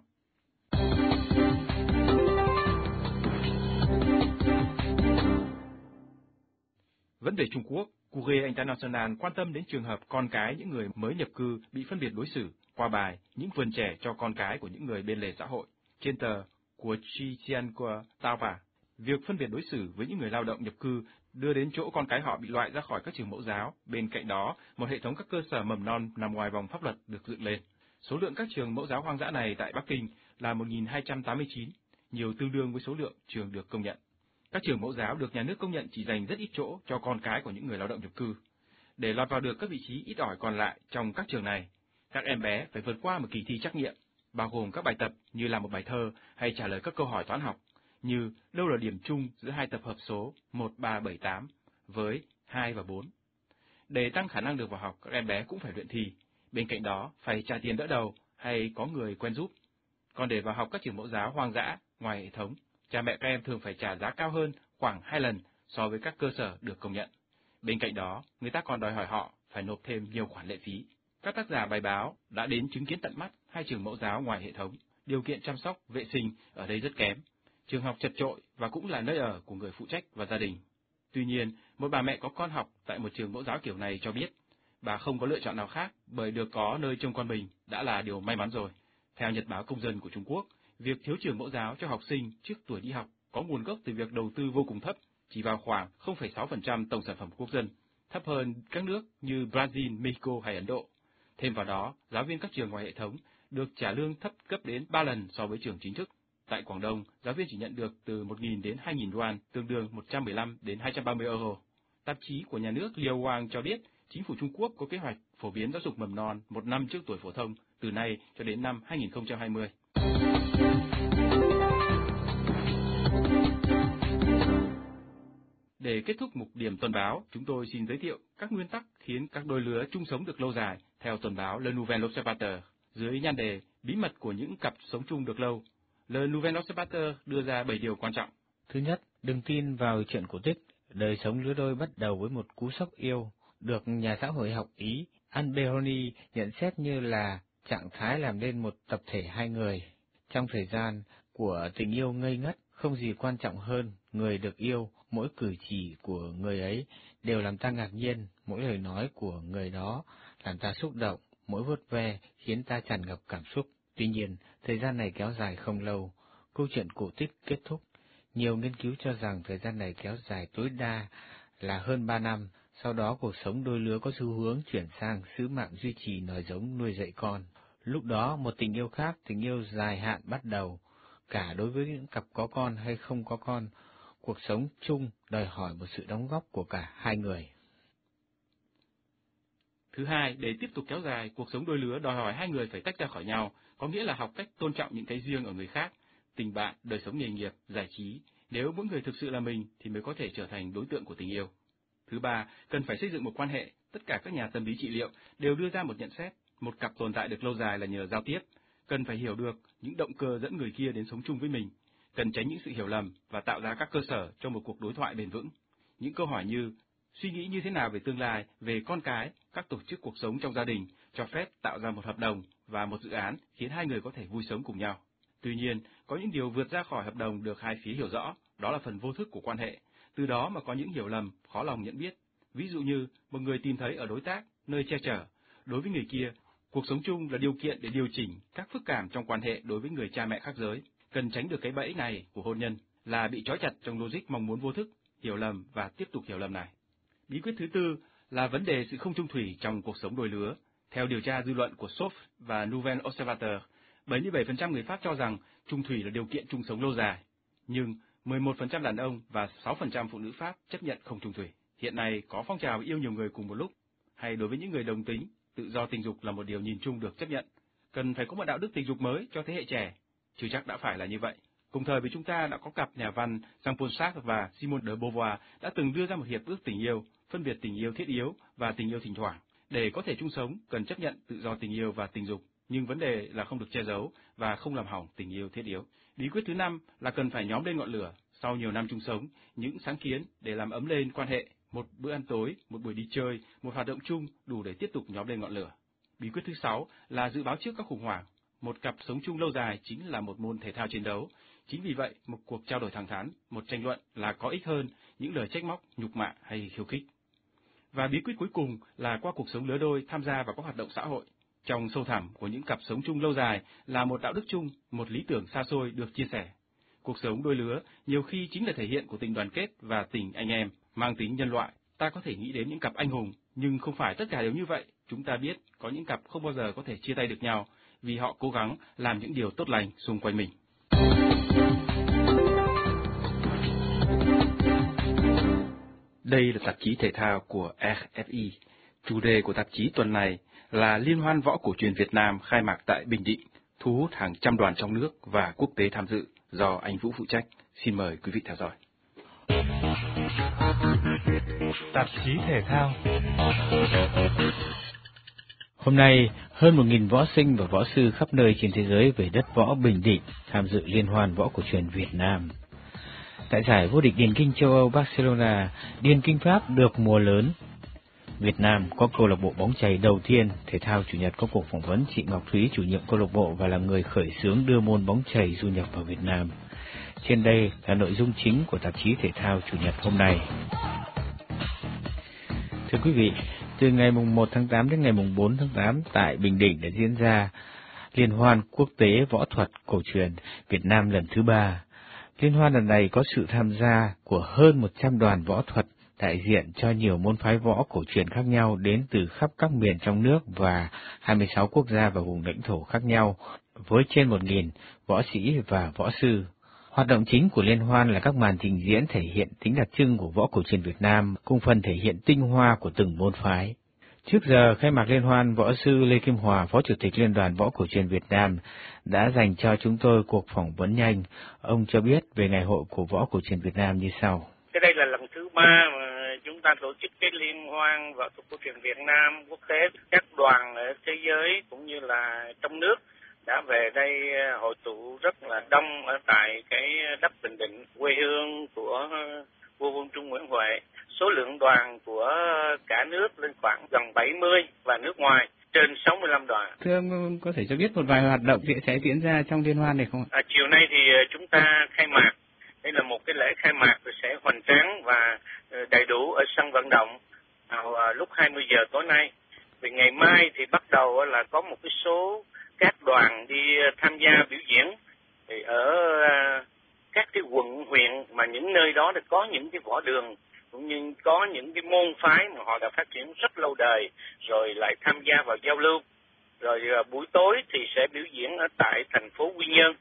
Vấn đề Trung Quốc, Courrier International quan tâm đến trường hợp con cái những người mới nhập cư bị phân biệt đối xử qua bài những vườn trẻ cho con cái của những người bên lề xã hội. Trên tờ của Chi Tianhua Tava, việc phân biệt đối xử với những người lao động nhập cư đưa đến chỗ con cái họ bị loại ra khỏi các trường mẫu giáo. Bên cạnh đó, một hệ thống các cơ sở mầm non nằm ngoài vòng pháp luật được dựng lên. Số lượng các trường mẫu giáo hoang dã này tại Bắc Kinh là một nghìn hai trăm tám mươi chín, nhiều tương đương với số lượng trường được công nhận. Các trường mẫu giáo được nhà nước công nhận chỉ dành rất ít chỗ cho con cái của những người lao động nhập cư. Để lọt vào được các vị trí ít ỏi còn lại trong các trường này, các em bé phải vượt qua một kỳ thi trắc nghiệm, bao gồm các bài tập như làm một bài thơ hay trả lời các câu hỏi toán học, như đâu là điểm chung giữa hai tập hợp số một ba bảy tám với hai và bốn. Để tăng khả năng được vào học, các em bé cũng phải luyện thi. Bên cạnh đó, phải trả tiền đỡ đầu hay có người quen giúp. Còn để vào học các trường mẫu giáo hoang dã, ngoài hệ thống, cha mẹ các em thường phải trả giá cao hơn khoảng hai lần so với các cơ sở được công nhận. Bên cạnh đó, người ta còn đòi hỏi họ phải nộp thêm nhiều khoản lệ phí. Các tác giả bài báo đã đến chứng kiến tận mắt hai trường mẫu giáo ngoài hệ thống. Điều kiện chăm sóc, vệ sinh ở đây rất kém. Trường học chật chội và cũng là nơi ở của người phụ trách và gia đình. Tuy nhiên, một bà mẹ có con học tại một trường mẫu giáo kiểu này cho biết, bà không có lựa chọn nào khác bởi được có nơi trông con mình đã là điều may mắn rồi. Theo Nhật báo Công dân của Trung Quốc, việc thiếu trường mẫu giáo cho học sinh trước tuổi đi học có nguồn gốc từ việc đầu tư vô cùng thấp, chỉ vào khoảng không phẩy sáu phần trăm tổng sản phẩm quốc dân, thấp hơn các nước như Brazil, Mexico hay Ấn Độ. Thêm vào đó, giáo viên các trường ngoài hệ thống được trả lương thấp gấp đến ba lần so với trường chính thức. Tại Quảng Đông, giáo viên chỉ nhận được từ một nghìn đến hai nghìn yuan, tương đương một trăm mười lăm đến hai trăm ba mươi euro. Tạp chí của nhà nước Liêu Wang cho biết, chính phủ Trung Quốc có kế hoạch phổ biến giáo dục mầm non một năm trước tuổi phổ thông, từ nay cho đến năm hai nghìn không trăm hai mươi. Để kết thúc mục điểm tuần báo, chúng tôi xin giới thiệu các nguyên tắc khiến các đôi lứa chung sống được lâu dài theo tuần báo Le Nouvel Observateur. Dưới nhan đề Bí mật của những cặp sống chung được lâu, Le Nouvel Observateur đưa ra bảy điều quan trọng. Thứ nhất, đừng tin vào chuyện cổ tích. Đời sống lứa đôi bắt đầu với một cú sốc yêu, được nhà xã hội học Ý Alberoni nhận xét như là trạng thái làm nên một tập thể hai người. Trong thời gian của tình yêu ngây ngất, không gì quan trọng hơn người được yêu, mỗi cử chỉ của người ấy đều làm ta ngạc nhiên, mỗi lời nói của người đó làm ta xúc động, mỗi vuốt ve khiến ta tràn ngập cảm xúc. Tuy nhiên, thời gian này kéo dài không lâu, câu chuyện cổ tích kết thúc. Nhiều nghiên cứu cho rằng thời gian này kéo dài tối đa là hơn ba năm, sau đó cuộc sống đôi lứa có xu hướng chuyển sang sứ mạng duy trì nòi giống nuôi dạy con. Lúc đó, một tình yêu khác, tình yêu dài hạn bắt đầu, cả đối với những cặp có con hay không có con. Cuộc sống chung đòi hỏi một sự đóng góp của cả hai người. Thứ hai, để tiếp tục kéo dài, cuộc sống đôi lứa đòi hỏi hai người phải tách ra khỏi nhau, có nghĩa là học cách tôn trọng những cái riêng ở người khác, tình bạn, đời sống nghề nghiệp, giải trí. Nếu mỗi người thực sự là mình thì mới có thể trở thành đối tượng của tình yêu. Thứ ba, cần phải xây dựng một quan hệ. Tất cả các nhà tâm lý trị liệu đều đưa ra một nhận xét, một cặp tồn tại được lâu dài là nhờ giao tiếp. Cần phải hiểu được những động cơ dẫn người kia đến sống chung với mình. Cần tránh những sự hiểu lầm và tạo ra các cơ sở cho một cuộc đối thoại bền vững. Những câu hỏi như suy nghĩ như thế nào về tương lai, về con cái, các tổ chức cuộc sống trong gia đình, cho phép tạo ra một hợp đồng và một dự án khiến hai người có thể vui sống cùng nhau. Tuy nhiên, có những điều vượt ra khỏi hợp đồng được hai phía hiểu rõ, đó là phần vô thức của quan hệ. Từ đó mà có những hiểu lầm, khó lòng nhận biết. Ví dụ như, một người tìm thấy ở đối tác, nơi che chở. Đối với người kia, cuộc sống chung là điều kiện để điều chỉnh các phức cảm trong quan hệ đối với người cha mẹ khác giới. Cần tránh được cái bẫy này của hôn nhân là bị trói chặt trong logic mong muốn vô thức, hiểu lầm và tiếp tục hiểu lầm này. Bí quyết thứ tư là vấn đề sự không chung thủy trong cuộc sống đôi lứa. Theo điều tra dư luận của Sof và Nouvel Observateur, bảy mươi bảy phần trăm người Pháp cho rằng chung thủy là điều kiện chung sống lâu dài. Nhưng mười một phần trăm đàn ông và sáu phần trăm phụ nữ Pháp chấp nhận không chung thủy. Hiện nay có phong trào yêu nhiều người cùng một lúc, hay đối với những người đồng tính, tự do tình dục là một điều nhìn chung được chấp nhận. Cần phải có một đạo đức tình dục mới cho thế hệ trẻ, chưa chắc đã phải là như vậy. Cùng thời với chúng ta đã có cặp nhà văn Jean-Paul Sartre và Simone de Beauvoir đã từng đưa ra một hiệp ước tình yêu, phân biệt tình yêu thiết yếu và tình yêu thỉnh thoảng. Để có thể chung sống, cần chấp nhận tự do tình yêu và tình dục, nhưng vấn đề là không được che giấu và không làm hỏng tình yêu thiết yếu. Bí quyết thứ năm là cần phải nhóm lên ngọn lửa. Sau nhiều năm chung sống, những sáng kiến để làm ấm lên quan hệ, một bữa ăn tối, một buổi đi chơi, một hoạt động chung đủ để tiếp tục nhóm lên ngọn lửa. Bí quyết thứ sáu là dự báo trước các khủng hoảng. Một cặp sống chung lâu dài chính là một môn thể thao chiến đấu. Chính vì vậy, một cuộc trao đổi thẳng thắn, một tranh luận là có ích hơn những lời trách móc, nhục mạ hay khiêu khích. Và bí quyết cuối cùng là qua cuộc sống lứa đôi tham gia vào các hoạt động xã hội. Trong sâu thẳm của những cặp sống chung lâu dài là một đạo đức chung, một lý tưởng xa xôi được chia sẻ. Cuộc sống đôi lứa nhiều khi chính là thể hiện của tình đoàn kết và tình anh em, mang tính nhân loại. Ta có thể nghĩ đến những cặp anh hùng, nhưng không phải tất cả đều như vậy. Chúng ta biết có những cặp không bao giờ có thể chia tay được nhau, vì họ cố gắng làm những điều tốt lành xung quanh mình. Đây là tạp chí thể thao của rờ ép i. Chủ đề của tạp chí tuần này là Liên hoan võ cổ truyền Việt Nam khai mạc tại Bình Định, thu hút hàng trăm đoàn trong nước và quốc tế tham dự do anh Vũ phụ trách. Xin mời quý vị theo dõi. Tạp chí thể thao. Hôm nay, hơn một nghìn võ sinh và võ sư khắp nơi trên thế giới về đất võ Bình Định tham dự Liên hoan võ cổ truyền Việt Nam. Tại giải vô địch điền kinh châu Âu Barcelona, điền kinh Pháp được mùa lớn. Việt Nam có câu lạc bộ bóng chày đầu tiên. Thể thao Chủ nhật có cuộc phỏng vấn chị Ngọc Thúy, chủ nhiệm câu lạc bộ và là người khởi xướng đưa môn bóng chày du nhập vào Việt Nam. Trên đây là nội dung chính của tạp chí Thể thao Chủ nhật hôm nay. Thưa quý vị, từ ngày mùng một tháng tám đến ngày mùng bốn tháng tám tại Bình Định đã diễn ra Liên hoan quốc tế võ thuật cổ truyền Việt Nam lần thứ ba. Liên hoan lần này có sự tham gia của hơn một trăm đoàn võ thuật đại diện cho nhiều môn phái võ cổ truyền khác nhau đến từ khắp các miền trong nước và hai mươi sáu quốc gia và vùng lãnh thổ khác nhau, với trên một nghìn võ sĩ và võ sư. Hoạt động chính của liên hoan là các màn trình diễn thể hiện tính đặc trưng của võ cổ truyền Việt Nam, cùng phần thể hiện tinh hoa của từng môn phái. Trước giờ khai mạc liên hoan, võ sư Lê Kim Hòa, Phó Chủ tịch Liên đoàn Võ cổ truyền Việt Nam, đã dành cho chúng tôi cuộc phỏng vấn nhanh. Ông cho biết về ngày hội của võ cổ truyền Việt Nam như sau. Cái đây là lần thứ ba mà chúng ta tổ chức cái liên hoan võ thuật cổ truyền Việt Nam quốc tế. Các đoàn ở thế giới cũng như là trong nước đã về đây hội tụ rất là đông ở tại cái đất Bình Định, quê hương của vua Vương Trung Nguyễn Huệ. Số lượng đoàn của cả nước lên khoảng gần bảy mươi và nước ngoài trên sáu mươi lăm đoàn. Thưa ông, có thể cho biết một vài hoạt động sẽ diễn ra trong liên hoan này không? À, chiều nay thì chúng ta khai mạc. Đây là một cái lễ khai mạc sẽ hoành tráng và đầy đủ ở sân vận động vào lúc hai mươi giờ tối nay. Vì ngày mai thì bắt đầu là có một cái số các đoàn đi tham gia biểu diễn thì ở các cái quận huyện mà những nơi đó thì có những cái võ đường cũng như có những cái môn phái mà họ đã phát triển rất lâu đời rồi lại tham gia vào giao lưu. Rồi buổi tối thì sẽ biểu diễn ở tại thành phố Quy Nhơn.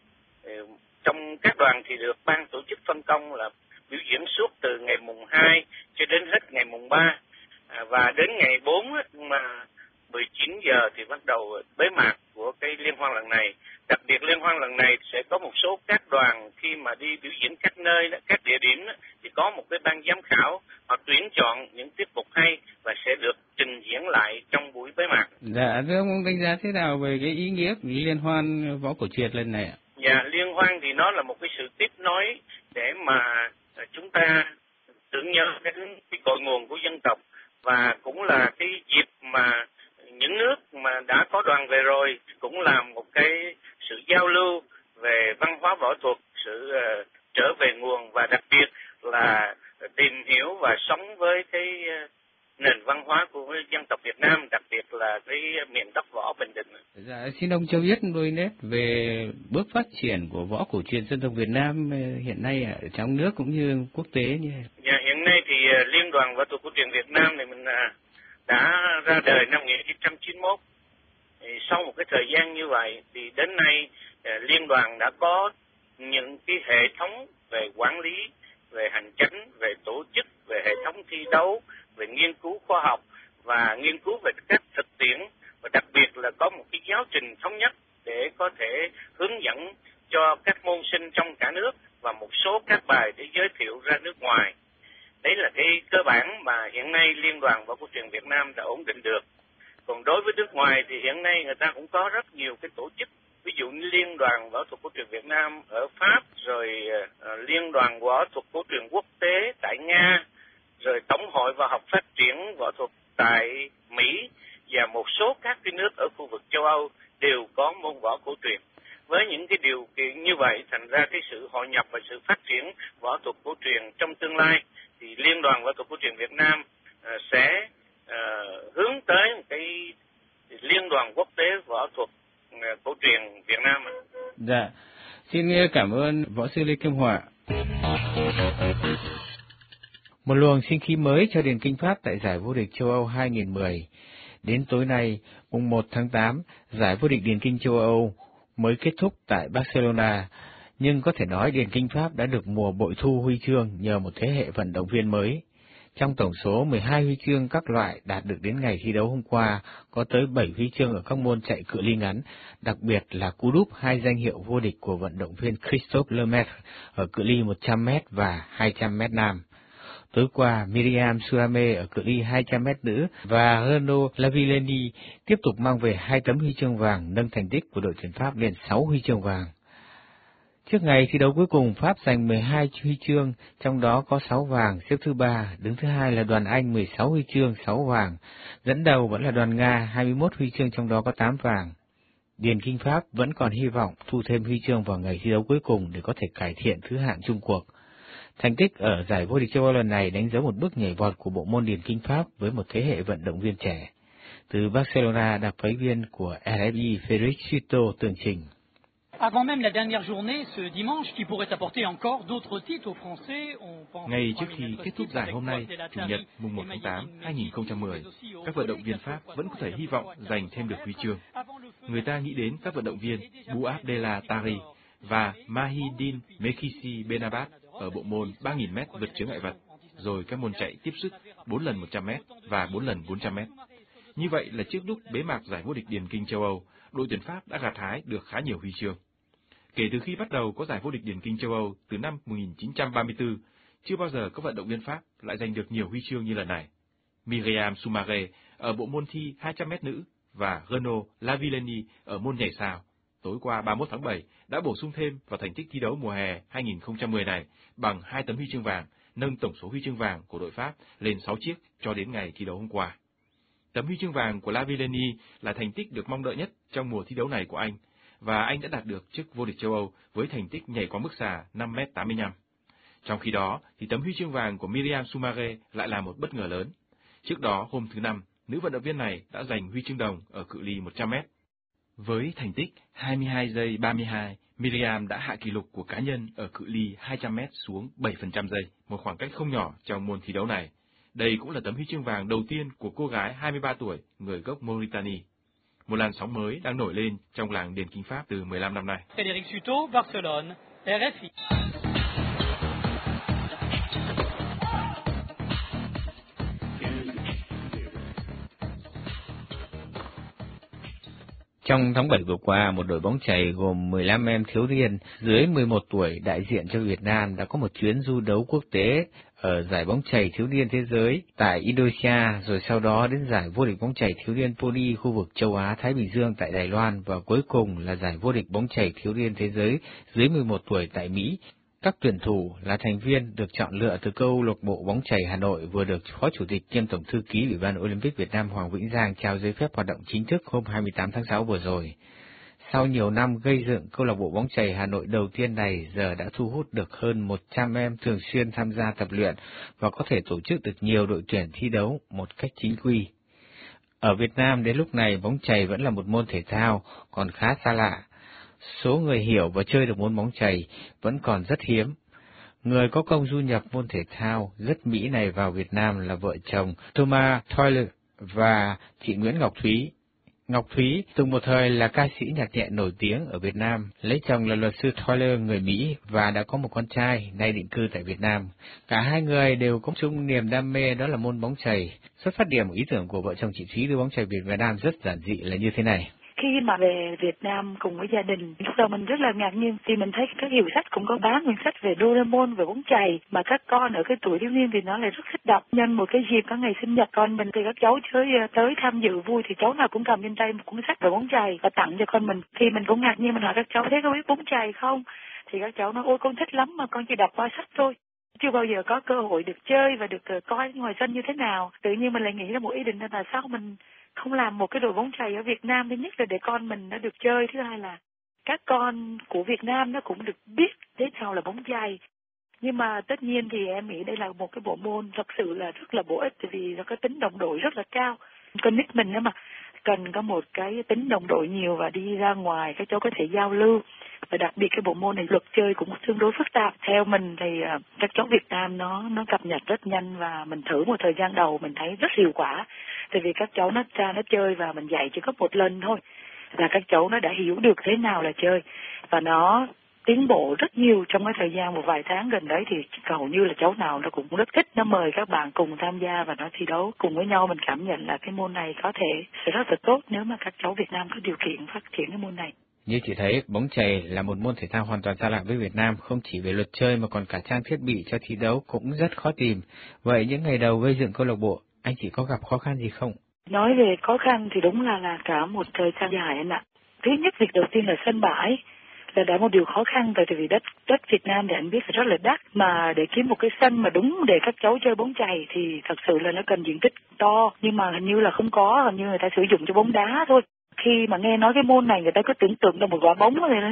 Trong các đoàn thì được ban tổ chức phân công là biểu diễn suốt từ ngày mùng hai cho đến hết ngày mùng ba. À, và đến ngày bốn mà mười chín giờ thì bắt đầu bế mạc của cái liên hoan lần này. Đặc biệt liên hoan lần này sẽ có một số các đoàn khi mà đi biểu diễn các nơi, các địa điểm thì có một cái ban giám khảo họ tuyển chọn những tiết mục hay và sẽ được trình diễn lại trong buổi bế mạc. Dạ, thưa ông đánh giá thế nào về cái ý nghĩa của liên hoan võ cổ truyền lần này ạ? Dạ, liên hoan thì nó là một cái sự tiếp nối để mà chúng ta tưởng nhớ đến cái cội nguồn của dân tộc và cũng là cái dịp mà những nước mà đã có đoàn về rồi cũng là một cái sự giao lưu về văn hóa võ thuật, sự uh, trở về nguồn và đặc biệt là tìm hiểu và sống với cái uh, nền văn hóa của dân tộc Việt Nam, đặc biệt là cái miền đất võ Bình Định. Dạ, xin ông cho biết đôi nét về bước phát triển của võ cổ truyền dân tộc Việt Nam hiện nay ở trong nước cũng như quốc tế như thế. Dạ, hiện nay thì uh, Liên đoàn Võ thuật cổ truyền Việt Nam này mình uh, đã ra đời năm một nghìn chín trăm chín mươi mốt. Thì sau một cái thời gian như vậy thì đến nay liên đoàn đã có những cái hệ thống về quản lý, về hành chánh, về tổ chức, về hệ thống thi đấu, về nghiên cứu khoa học và nghiên cứu về các thực tiễn và đặc biệt là có một cái giáo trình thống nhất để có thể hướng dẫn cho các môn sinh trong cả nước và một số các bài để giới thiệu ra nước ngoài. Đấy là cái cơ bản mà hiện nay Liên đoàn Võ cổ truyền Việt Nam đã ổn định được. Còn đối với nước ngoài thì hiện nay người ta cũng có rất nhiều cái tổ chức, ví dụ như Liên đoàn Võ thuật cổ truyền Việt Nam ở Pháp, rồi uh, Liên đoàn Võ thuật cổ truyền quốc tế tại Nga, rồi Tổng hội và học phát triển võ thuật tại Mỹ và một số các cái nước ở khu vực châu Âu đều có môn võ cổ truyền. Với những cái điều kiện như vậy, thành ra cái sự hội nhập và sự phát triển võ thuật cổ truyền trong tương lai thì Liên đoàn Võ thuật cổ truyền Việt Nam uh, sẽ uh, hướng tới một cái Liên đoàn quốc tế võ thuật uh, cổ truyền Việt Nam. Dạ, xin cảm ơn võ sư Lê Kim Hòa. Một luồng sinh khí mới cho điền kinh Pháp tại giải vô địch châu Âu hai nghìn mười. Đến tối nay, mùng một tháng tám, giải vô địch điền kinh châu Âu mới kết thúc tại Barcelona, nhưng có thể nói điền kinh Pháp đã được mùa bội thu huy chương nhờ một thế hệ vận động viên mới. Trong tổng số mười hai huy chương các loại đạt được đến ngày thi đấu hôm qua, có tới bảy huy chương ở các môn chạy cự ly ngắn, đặc biệt là cú đúp hai danh hiệu vô địch của vận động viên Christophe Lemaitre ở cự ly một trăm mét và hai trăm mét nam. Tối qua, Miriam Suame ở cự ly hai trăm mét nữ và Renaud Lavillenie tiếp tục mang về hai tấm huy chương vàng, nâng thành tích của đội tuyển Pháp lên sáu huy chương vàng. Trước ngày thi đấu cuối cùng, Pháp giành mười hai huy chương, trong đó có sáu vàng, xếp thứ ba, đứng thứ hai là đoàn Anh mười sáu huy chương, sáu vàng, dẫn đầu vẫn là đoàn Nga hai mươi mốt huy chương, trong đó có tám vàng. Điền Kinh Pháp vẫn còn hy vọng thu thêm huy chương vào ngày thi đấu cuối cùng để có thể cải thiện thứ hạng chung cuộc. Thành tích ở giải vô địch châu Âu lần này đánh dấu một bước nhảy vọt của bộ môn điền kinh Pháp với một thế hệ vận động viên trẻ. Từ Barcelona, đặc phái viên của rờ ép i Frédéric Suto tường trình. Ngay trước khi kết thúc giải hôm nay, Chủ nhật mùng một tháng tám năm hai nghìn không trăm mười, các vận động viên Pháp vẫn có thể hy vọng giành thêm được huy chương. Người ta nghĩ đến các vận động viên Bouabdella Tari và Mahidine Mekhissi Benabat ở bộ môn ba nghìn mét vượt chướng ngại vật, rồi các môn chạy tiếp sức bốn lần một trăm mét và bốn lần bốn trăm mét. Như vậy là trước lúc bế mạc giải vô địch điền kinh châu Âu, đội tuyển Pháp đã gặt hái được khá nhiều huy chương. Kể từ khi bắt đầu có giải vô địch điền kinh châu Âu từ năm một nghìn chín trăm ba mươi tư, chưa bao giờ các vận động viên Pháp lại giành được nhiều huy chương như lần này. Miriam Soumare ở bộ môn thi hai trăm mét nữ và Renaud Lavillenie ở môn nhảy sào tối qua ba mươi mốt tháng bảy đã bổ sung thêm vào thành tích thi đấu mùa hè hai nghìn không trăm mười này bằng hai tấm huy chương vàng, nâng tổng số huy chương vàng của đội Pháp lên sáu chiếc cho đến ngày thi đấu hôm qua. Tấm huy chương vàng của Lavillenie là thành tích được mong đợi nhất trong mùa thi đấu này của anh, và anh đã đạt được chức vô địch châu Âu với thành tích nhảy qua mức xà năm mét tám mươi lăm. Trong khi đó, thì tấm huy chương vàng của Miriam Soumare lại là một bất ngờ lớn. Trước đó, hôm thứ Năm, nữ vận động viên này đã giành huy chương đồng ở cự ly một trăm mét. Với thành tích hai mươi hai giây ba mươi hai, Miriam đã hạ kỷ lục của cá nhân ở cự ly hai trăm mét xuống bảy phần trăm giây, một khoảng cách không nhỏ trong môn thi đấu này. Đây cũng là tấm huy chương vàng đầu tiên của cô gái hai mươi ba tuổi, người gốc Mauritania. Một làn sóng mới đang nổi lên trong làng điền kinh Pháp từ mười lăm năm nay. Frédéric Suto, Barcelone, rờ ép i. Trong tháng bảy vừa qua, một đội bóng chày gồm mười lăm em thiếu niên dưới mười một tuổi đại diện cho Việt Nam đã có một chuyến du đấu quốc tế ở giải bóng chày thiếu niên thế giới tại Indonesia, rồi sau đó đến giải vô địch bóng chày thiếu niên pony khu vực châu Á Thái Bình Dương tại Đài Loan, và cuối cùng là giải vô địch bóng chày thiếu niên thế giới dưới mười một tuổi tại Mỹ. Các tuyển thủ là thành viên được chọn lựa từ câu lạc bộ bóng chày Hà Nội vừa được Phó Chủ tịch kiêm Tổng thư ký Ủy ban Olympic Việt Nam Hoàng Vĩnh Giang trao giấy phép hoạt động chính thức hôm hai mươi tám tháng sáu vừa rồi. Sau nhiều năm gây dựng, câu lạc bộ bóng chày Hà Nội đầu tiên này giờ đã thu hút được hơn một trăm em thường xuyên tham gia tập luyện và có thể tổ chức được nhiều đội tuyển thi đấu một cách chính quy. Ở Việt Nam đến lúc này, bóng chày vẫn là một môn thể thao còn khá xa lạ. Số người hiểu và chơi được môn bóng chày vẫn còn rất hiếm. Người có công du nhập môn thể thao rất Mỹ này vào Việt Nam là vợ chồng Thomas Toiler và chị Nguyễn Ngọc Thúy. Ngọc Thúy từng một thời là ca sĩ nhạc nhẹ nổi tiếng ở Việt Nam, lấy chồng là luật sư Toiler người Mỹ và đã có một con trai nay định cư tại Việt Nam. Cả hai người đều có chung niềm đam mê, đó là môn bóng chày. Xuất phát điểm ý tưởng của vợ chồng chị Thúy đưa bóng chày Việt Nam rất giản dị là như thế này. Khi mà về Việt Nam cùng với gia đình, lúc đầu mình rất là ngạc nhiên vì mình thấy các hiệu sách cũng có bán quyển sách về Doraemon, về bóng chày, mà các con ở cái tuổi thiếu niên thì nó lại rất thích đọc. Nhân một cái dịp có ngày sinh nhật con mình thì các cháu chơi tới tham dự vui, thì cháu nào cũng cầm trên tay một cuốn sách về bóng chày và tặng cho con mình. Thì mình cũng ngạc nhiên, mình hỏi các cháu thế có biết bóng chày không? Thì các cháu nói ôi con thích lắm mà con chỉ đọc qua sách thôi. Chưa bao giờ có cơ hội được chơi và được coi ngoài sân như thế nào. Tự nhiên mình lại nghĩ ra một ý định là sao mình không làm một cái đội bóng chày ở Việt Nam. Thứ nhất là để con mình nó được chơi, thứ hai là các con của Việt Nam nó cũng được biết thế nào là bóng chày. Nhưng mà tất nhiên thì em nghĩ đây là một cái bộ môn thật sự là rất là bổ ích, vì nó có tính đồng đội rất là cao. Con nít mình đó mà cần có một cái tính đồng đội nhiều và đi ra ngoài các cháu có thể giao lưu. Và đặc biệt cái bộ môn này luật chơi cũng tương đối phức tạp. Theo mình thì các cháu Việt Nam nó nó cập nhật rất nhanh, và mình thử một thời gian đầu mình thấy rất hiệu quả. Tại vì các cháu nó ra nó chơi và mình dạy chỉ có một lần thôi là các cháu nó đã hiểu được thế nào là chơi, và nó tiến bộ rất nhiều trong cái thời gian một vài tháng gần đấy. Thì hầu như là cháu nào nó cũng rất thích, nó mời các bạn cùng tham gia và nó thi đấu cùng với nhau. Mình cảm nhận là cái môn này có thể sẽ rất là tốt nếu mà các cháu Việt Nam có điều kiện phát triển cái môn này. Như chị thấy, bóng chày là một môn thể thao hoàn toàn xa lạ với Việt Nam, không chỉ về luật chơi mà còn cả trang thiết bị cho thi đấu cũng rất khó tìm. Vậy những ngày đầu gây dựng câu lạc bộ, anh chị có gặp khó khăn gì không? Nói về khó khăn thì đúng là là cả một thời gian dài anh ạ. Thứ nhất, việc đầu tiên là sân bãi là đã một điều khó khăn, tại vì đất đất Việt Nam thì anh biết là rất là đắt, mà để kiếm một cái sân mà đúng để các cháu chơi bóng chày thì thật sự là nó cần diện tích to, nhưng mà hình như là không có, hình như người ta sử dụng cho bóng đá thôi. Khi mà nghe nói cái môn này, người ta cứ tưởng tượng là một quả bóng thì nó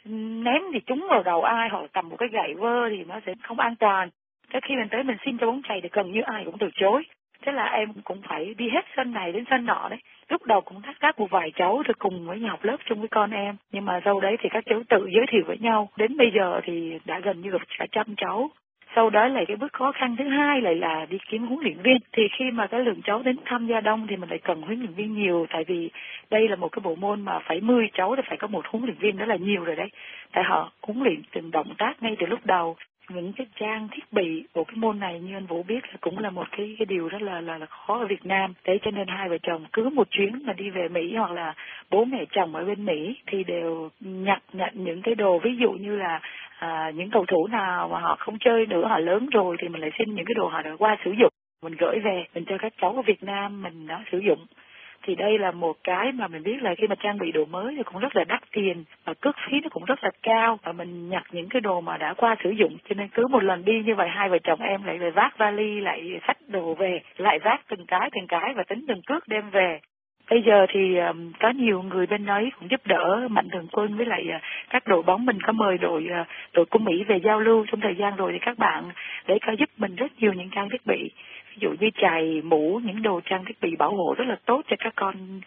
ném thì trúng vào đầu ai, hoặc cầm một cái gậy vơ thì nó sẽ không an toàn. Thế khi mình tới mình xin cho bóng chày thì gần như ai cũng từ chối. Thế là em cũng phải đi hết sân này đến sân nọ đấy. Lúc đầu cũng thắc các một vài cháu rồi cùng với nhau học lớp chung với con em. Nhưng mà sau đấy thì các cháu tự giới thiệu với nhau. Đến bây giờ thì đã gần như gặp cả trăm cháu. Sau đó là cái bước khó khăn thứ hai lại là đi kiếm huấn luyện viên. Thì khi mà cái lượng cháu đến tham gia đông thì mình lại cần huấn luyện viên nhiều. Tại vì đây là một cái bộ môn mà phải mười cháu thì phải có một huấn luyện viên, đó là nhiều rồi đấy. Tại họ huấn luyện từng động tác ngay từ lúc đầu. Những cái trang thiết bị của cái môn này như anh Vũ biết là cũng là một cái, cái điều rất là, là là khó ở Việt Nam. Thế cho nên hai vợ chồng cứ một chuyến mà đi về Mỹ hoặc là bố mẹ chồng ở bên Mỹ thì đều nhặt nhận những cái đồ, ví dụ như là à, những cầu thủ nào mà họ không chơi nữa, họ lớn rồi thì mình lại xin những cái đồ họ đã qua sử dụng, mình gửi về mình cho các cháu ở Việt Nam mình nó sử dụng. Thì đây là một cái mà mình biết là khi mà trang bị đồ mới thì cũng rất là đắt tiền và cước phí nó cũng rất là cao, và mình nhặt những cái đồ mà đã qua sử dụng, cho nên cứ một lần đi như vậy hai vợ chồng em lại, lại vác vali, lại xách đồ về, lại vác từng cái từng cái và tính từng cước đem về. Bây giờ thì um, có nhiều người bên ấy cũng giúp đỡ Mạnh Thường Quân với lại uh, các đội bóng. Mình có mời đội uh, đội của Mỹ về giao lưu trong thời gian rồi, thì các bạn để có giúp mình rất nhiều những trang thiết bị, ví dụ như chày, mũ, những đồ trang thiết bị bảo hộ rất là tốt cho các con uh,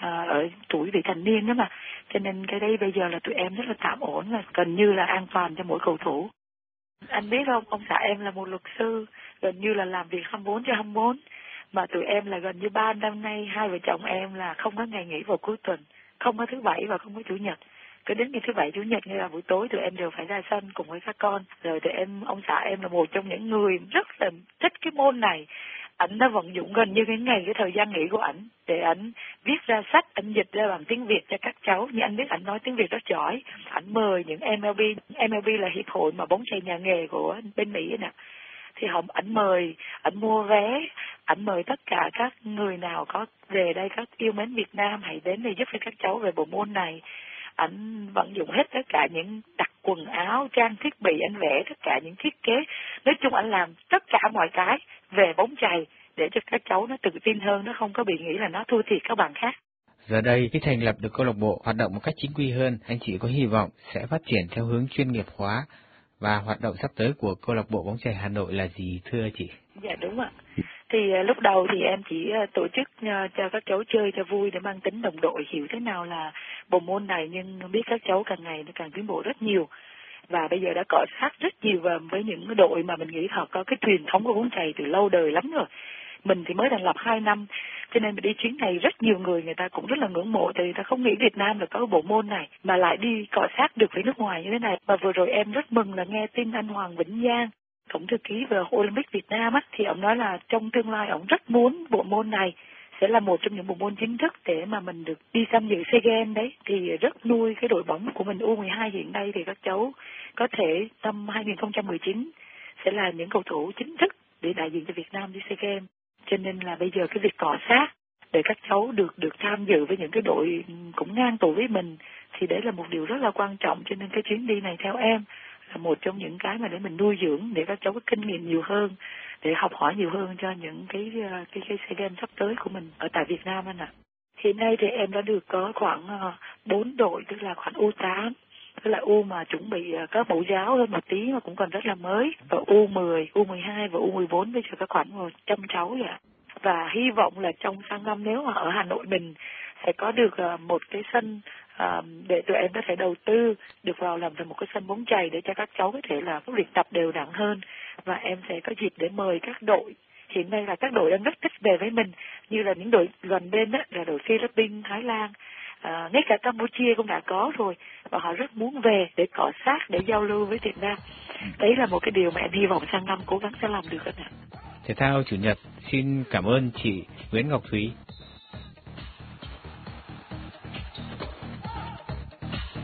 ở tuổi vị thành niên đó mà. Cho nên cái đây bây giờ là tụi em rất là tạm ổn, là gần như là an toàn cho mỗi cầu thủ. Anh biết không, ông xã em là một luật sư, gần như là làm việc hai mươi bốn trên hai mươi bốn. Mà tụi em là gần như ba năm nay hai vợ chồng em là không có ngày nghỉ vào cuối tuần, không có thứ bảy và không có chủ nhật. Cứ đến ngày thứ bảy chủ nhật như là buổi tối tụi em đều phải ra sân cùng với các con. Rồi tụi em, ông xã em là một trong những người rất là thích cái môn này. Ảnh đã vận dụng gần như cái ngày cái thời gian nghỉ của ảnh để ảnh viết ra sách, ảnh dịch ra bằng tiếng Việt cho các cháu. Như anh biết ảnh nói tiếng Việt rất giỏi. Ảnh mời những em lờ bê, em lờ bê là hiệp hội mà bóng chày nhà nghề của bên Mỹ nè. Thì họ ảnh mời, ảnh mua vé, ảnh mời tất cả các người nào có về đây, các yêu mến Việt Nam hãy đến để giúp cho các cháu về bộ môn này. Ảnh vận dụng hết tất cả những đặt quần áo, trang thiết bị, anh vẽ tất cả những thiết kế. Nói chung ảnh làm tất cả mọi cái về bóng chày để cho các cháu nó tự tin hơn, nó không có bị nghĩ là nó thua thiệt các bạn khác. Giờ đây, khi thành lập được câu lạc bộ hoạt động một cách chính quy hơn, anh chị có hy vọng sẽ phát triển theo hướng chuyên nghiệp hóa, và hoạt động sắp tới của câu lạc bộ bóng chày Hà Nội là gì thưa chị? Dạ đúng ạ. Thì uh, lúc đầu thì em chỉ uh, tổ chức uh, cho các cháu chơi cho vui để mang tính đồng đội, hiểu thế nào là bộ môn này, nhưng biết các cháu càng ngày nó càng tiến bộ rất nhiều. Và bây giờ đã cọ sát rất nhiều vào với những cái đội mà mình nghĩ họ có cái truyền thống của bóng chày từ lâu đời lắm rồi. Mình thì mới thành lập hai năm, cho nên mình đi chuyến này rất nhiều người người ta cũng rất là ngưỡng mộ, thì người ta không nghĩ Việt Nam là có bộ môn này mà lại đi cọ sát được với nước ngoài như thế này. Và vừa rồi em rất mừng là nghe tin anh Hoàng Vĩnh Giang, tổng thư ký về Olympic Việt Nam á, thì ông nói là trong tương lai ông rất muốn bộ môn này sẽ là một trong những bộ môn chính thức để mà mình được đi tham dự SEA Games đấy. Thì rất nuôi cái đội bóng của mình u mười hai hiện nay, thì các cháu có thể năm hai không một chín sẽ là những cầu thủ chính thức để đại diện cho Việt Nam đi SEA Games. Cho nên là bây giờ cái việc cọ sát để các cháu được được tham dự với những cái đội cũng ngang tuổi với mình thì đấy là một điều rất là quan trọng. Cho nên cái chuyến đi này theo em là một trong những cái mà để mình nuôi dưỡng, để các cháu có kinh nghiệm nhiều hơn, để học hỏi nhiều hơn cho những cái cái cái SEA Games sắp tới của mình ở tại Việt Nam anh ạ. Hiện nay thì em đã được có khoảng bốn đội, tức là khoảng u tám, tức là U mà chuẩn bị có mẫu giáo hơn một tí mà cũng còn rất là mới, và u mười, u mười hai và u mười bốn bây giờ có khoảng một trăm cháu vậy ạ. Và hy vọng là trong sang năm nếu mà ở Hà Nội mình sẽ có được một cái sân à, để tụi em có thể đầu tư được vào làm thành một cái sân bóng chày để cho các cháu có thể là luyện tập đều đặn hơn. Và em sẽ có dịp để mời các đội, hiện nay là các đội đang rất thích về với mình, như là những đội gần bên đó là đội Philippines, Thái Lan, à, ngay cả Campuchia cũng đã có rồi, và họ rất muốn về để cọ sát, để giao lưu với Việt Nam. Đấy là một cái điều mà em hy vọng sang năm cố gắng sẽ làm được ạ. Thể thao Chủ nhật xin cảm ơn chị Nguyễn Ngọc Thúy.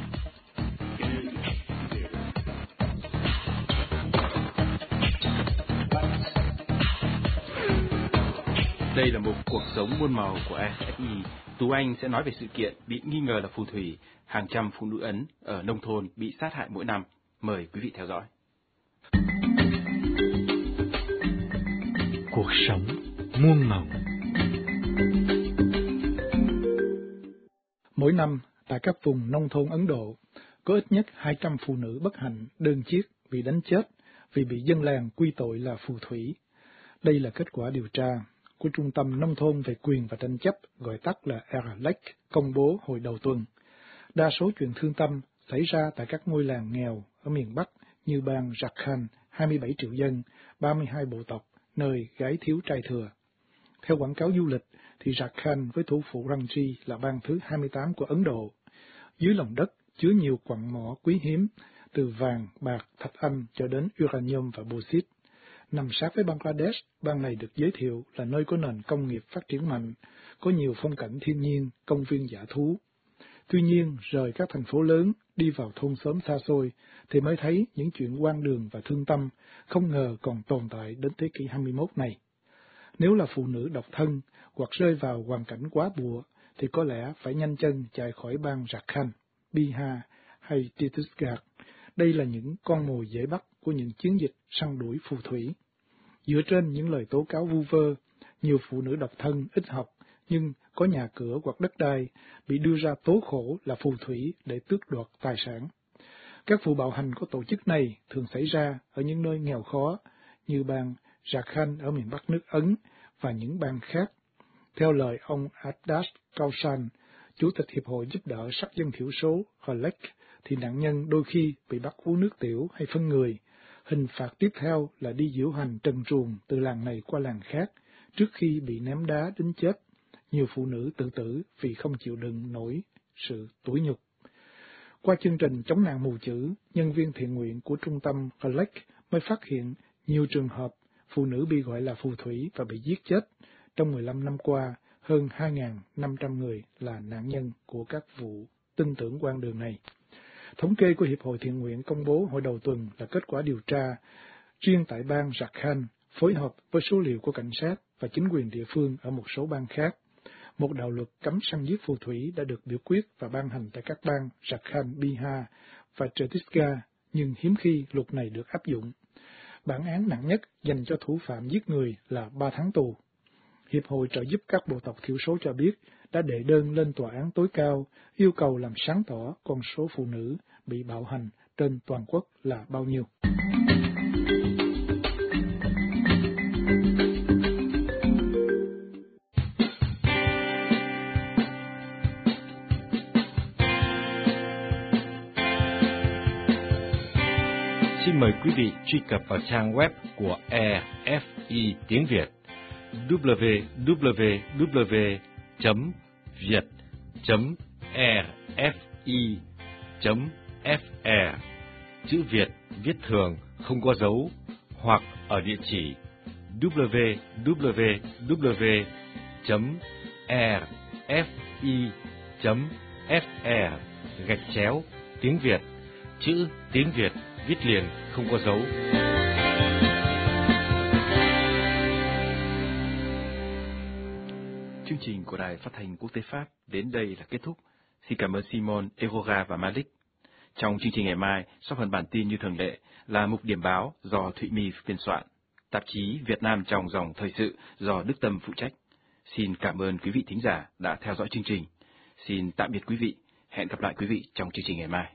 Đây là một cuộc sống muôn màu của e ép i. Tú Anh sẽ nói về sự kiện bị nghi ngờ là phù thủy, hàng trăm phụ nữ Ấn ở nông thôn bị sát hại mỗi năm. Mời quý vị theo dõi. Cuộc sống muôn màu. Mỗi năm, tại các vùng nông thôn Ấn Độ, có ít nhất hai trăm phụ nữ bất hạnh đơn chiếc bị đánh chết vì bị dân làng quy tội là phù thủy. Đây là kết quả điều tra của Trung tâm Nông thôn về quyền và tranh chấp, gọi tắt là e rờ lờ a xê, công bố hồi đầu tuần. Đa số chuyện thương tâm xảy ra tại các ngôi làng nghèo ở miền Bắc như bang Jharkhand, hai mươi bảy triệu dân, ba mươi hai bộ tộc, nơi gái thiếu trai thừa. Theo quảng cáo du lịch, thì Jharkhand với thủ phủ Ranchi là bang thứ hai mươi tám của Ấn Độ. Dưới lòng đất chứa nhiều quặng mỏ quý hiếm, từ vàng, bạc, thạch anh cho đến uranium và bauxit. Nằm sát với Bangladesh, bang này được giới thiệu là nơi có nền công nghiệp phát triển mạnh, có nhiều phong cảnh thiên nhiên, công viên dã thú. Tuy nhiên, rời các thành phố lớn, đi vào thôn xóm xa xôi, thì mới thấy những chuyện hoang đường và thương tâm, không ngờ còn tồn tại đến thế kỷ hai mươi mốt này. Nếu là phụ nữ độc thân, hoặc rơi vào hoàn cảnh quá bụa, thì có lẽ phải nhanh chân chạy khỏi bang Jharkhand, Bihar hay Chhattisgarh. Đây là những con mồi dễ bắt của những chiến dịch săn đuổi phù thủy. Dựa trên những lời tố cáo vu vơ, nhiều phụ nữ độc thân ít học nhưng có nhà cửa hoặc đất đai bị đưa ra tố khổ là phù thủy để tước đoạt tài sản. Các vụ bạo hành có tổ chức này thường xảy ra ở những nơi nghèo khó như bang Jharkhand ở miền Bắc nước Ấn và những bang khác. Theo lời ông Ardas Kausan, Chủ tịch Hiệp hội giúp đỡ sắc dân thiểu số H L E C, thì nạn nhân đôi khi bị bắt uống nước tiểu hay phân người. Hình phạt tiếp theo là đi diễu hành trần truồng từ làng này qua làng khác trước khi bị ném đá đến chết. Nhiều phụ nữ tự tử vì không chịu đựng nổi sự tủi nhục. Qua chương trình chống nạn mù chữ, nhân viên thiện nguyện của trung tâm H L E C mới phát hiện nhiều trường hợp phụ nữ bị gọi là phù thủy và bị giết chết. Trong mười lăm năm qua, hơn hai nghìn năm trăm người là nạn nhân của các vụ tin tưởng hoang đường này. Thống kê của Hiệp hội Thiện nguyện công bố hồi đầu tuần là kết quả điều tra riêng tại bang Jharkhand, phối hợp với số liệu của cảnh sát và chính quyền địa phương ở một số bang khác. Một đạo luật cấm săn giết phù thủy đã được biểu quyết và ban hành tại các bang Jharkhand, Bihar và Chhattisgarh, nhưng hiếm khi luật này được áp dụng. Bản án nặng nhất dành cho thủ phạm giết người là ba tháng tù. Hiệp hội trợ giúp các bộ tộc thiểu số cho biết đã đệ đơn lên tòa án tối cao yêu cầu làm sáng tỏ con số phụ nữ bị bạo hành trên toàn quốc là bao nhiêu. Xin mời quý vị truy cập vào trang web của e ép i tiếng Việt w w w chấm việt chấm e f i chấm f r, chữ Việt viết thường không có dấu, hoặc ở địa chỉ w w w chấm e f i chấm f r gạch chéo tiếng Việt, chữ tiếng Việt viết liền không có dấu. Chương trình của Đài Phát thanh Quốc tế Pháp đến đây là kết thúc. Xin cảm ơn Simon, Evora và Malik. Trong chương trình ngày mai, sau phần bản tin như thường lệ là mục điểm báo do Thụy My biên soạn, tạp chí Việt Nam trong dòng thời sự do Đức Tâm phụ trách. Xin cảm ơn quý vị thính giả đã theo dõi chương trình. Xin tạm biệt quý vị. Hẹn gặp lại quý vị trong chương trình ngày mai.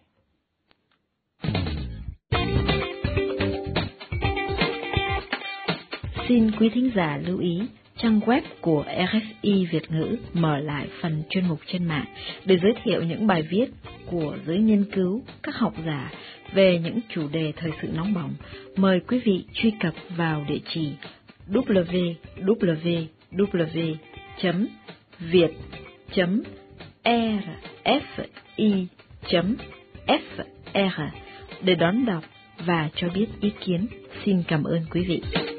Xin quý thính giả lưu ý, trang web của rờ ép i Việt ngữ mở lại phần chuyên mục trên mạng để giới thiệu những bài viết của giới nghiên cứu, các học giả về những chủ đề thời sự nóng bỏng. Mời quý vị truy cập vào địa chỉ w w w chấm việt chấm e rờ ép i chấm f r để đón đọc và cho biết ý kiến. Xin cảm ơn quý vị.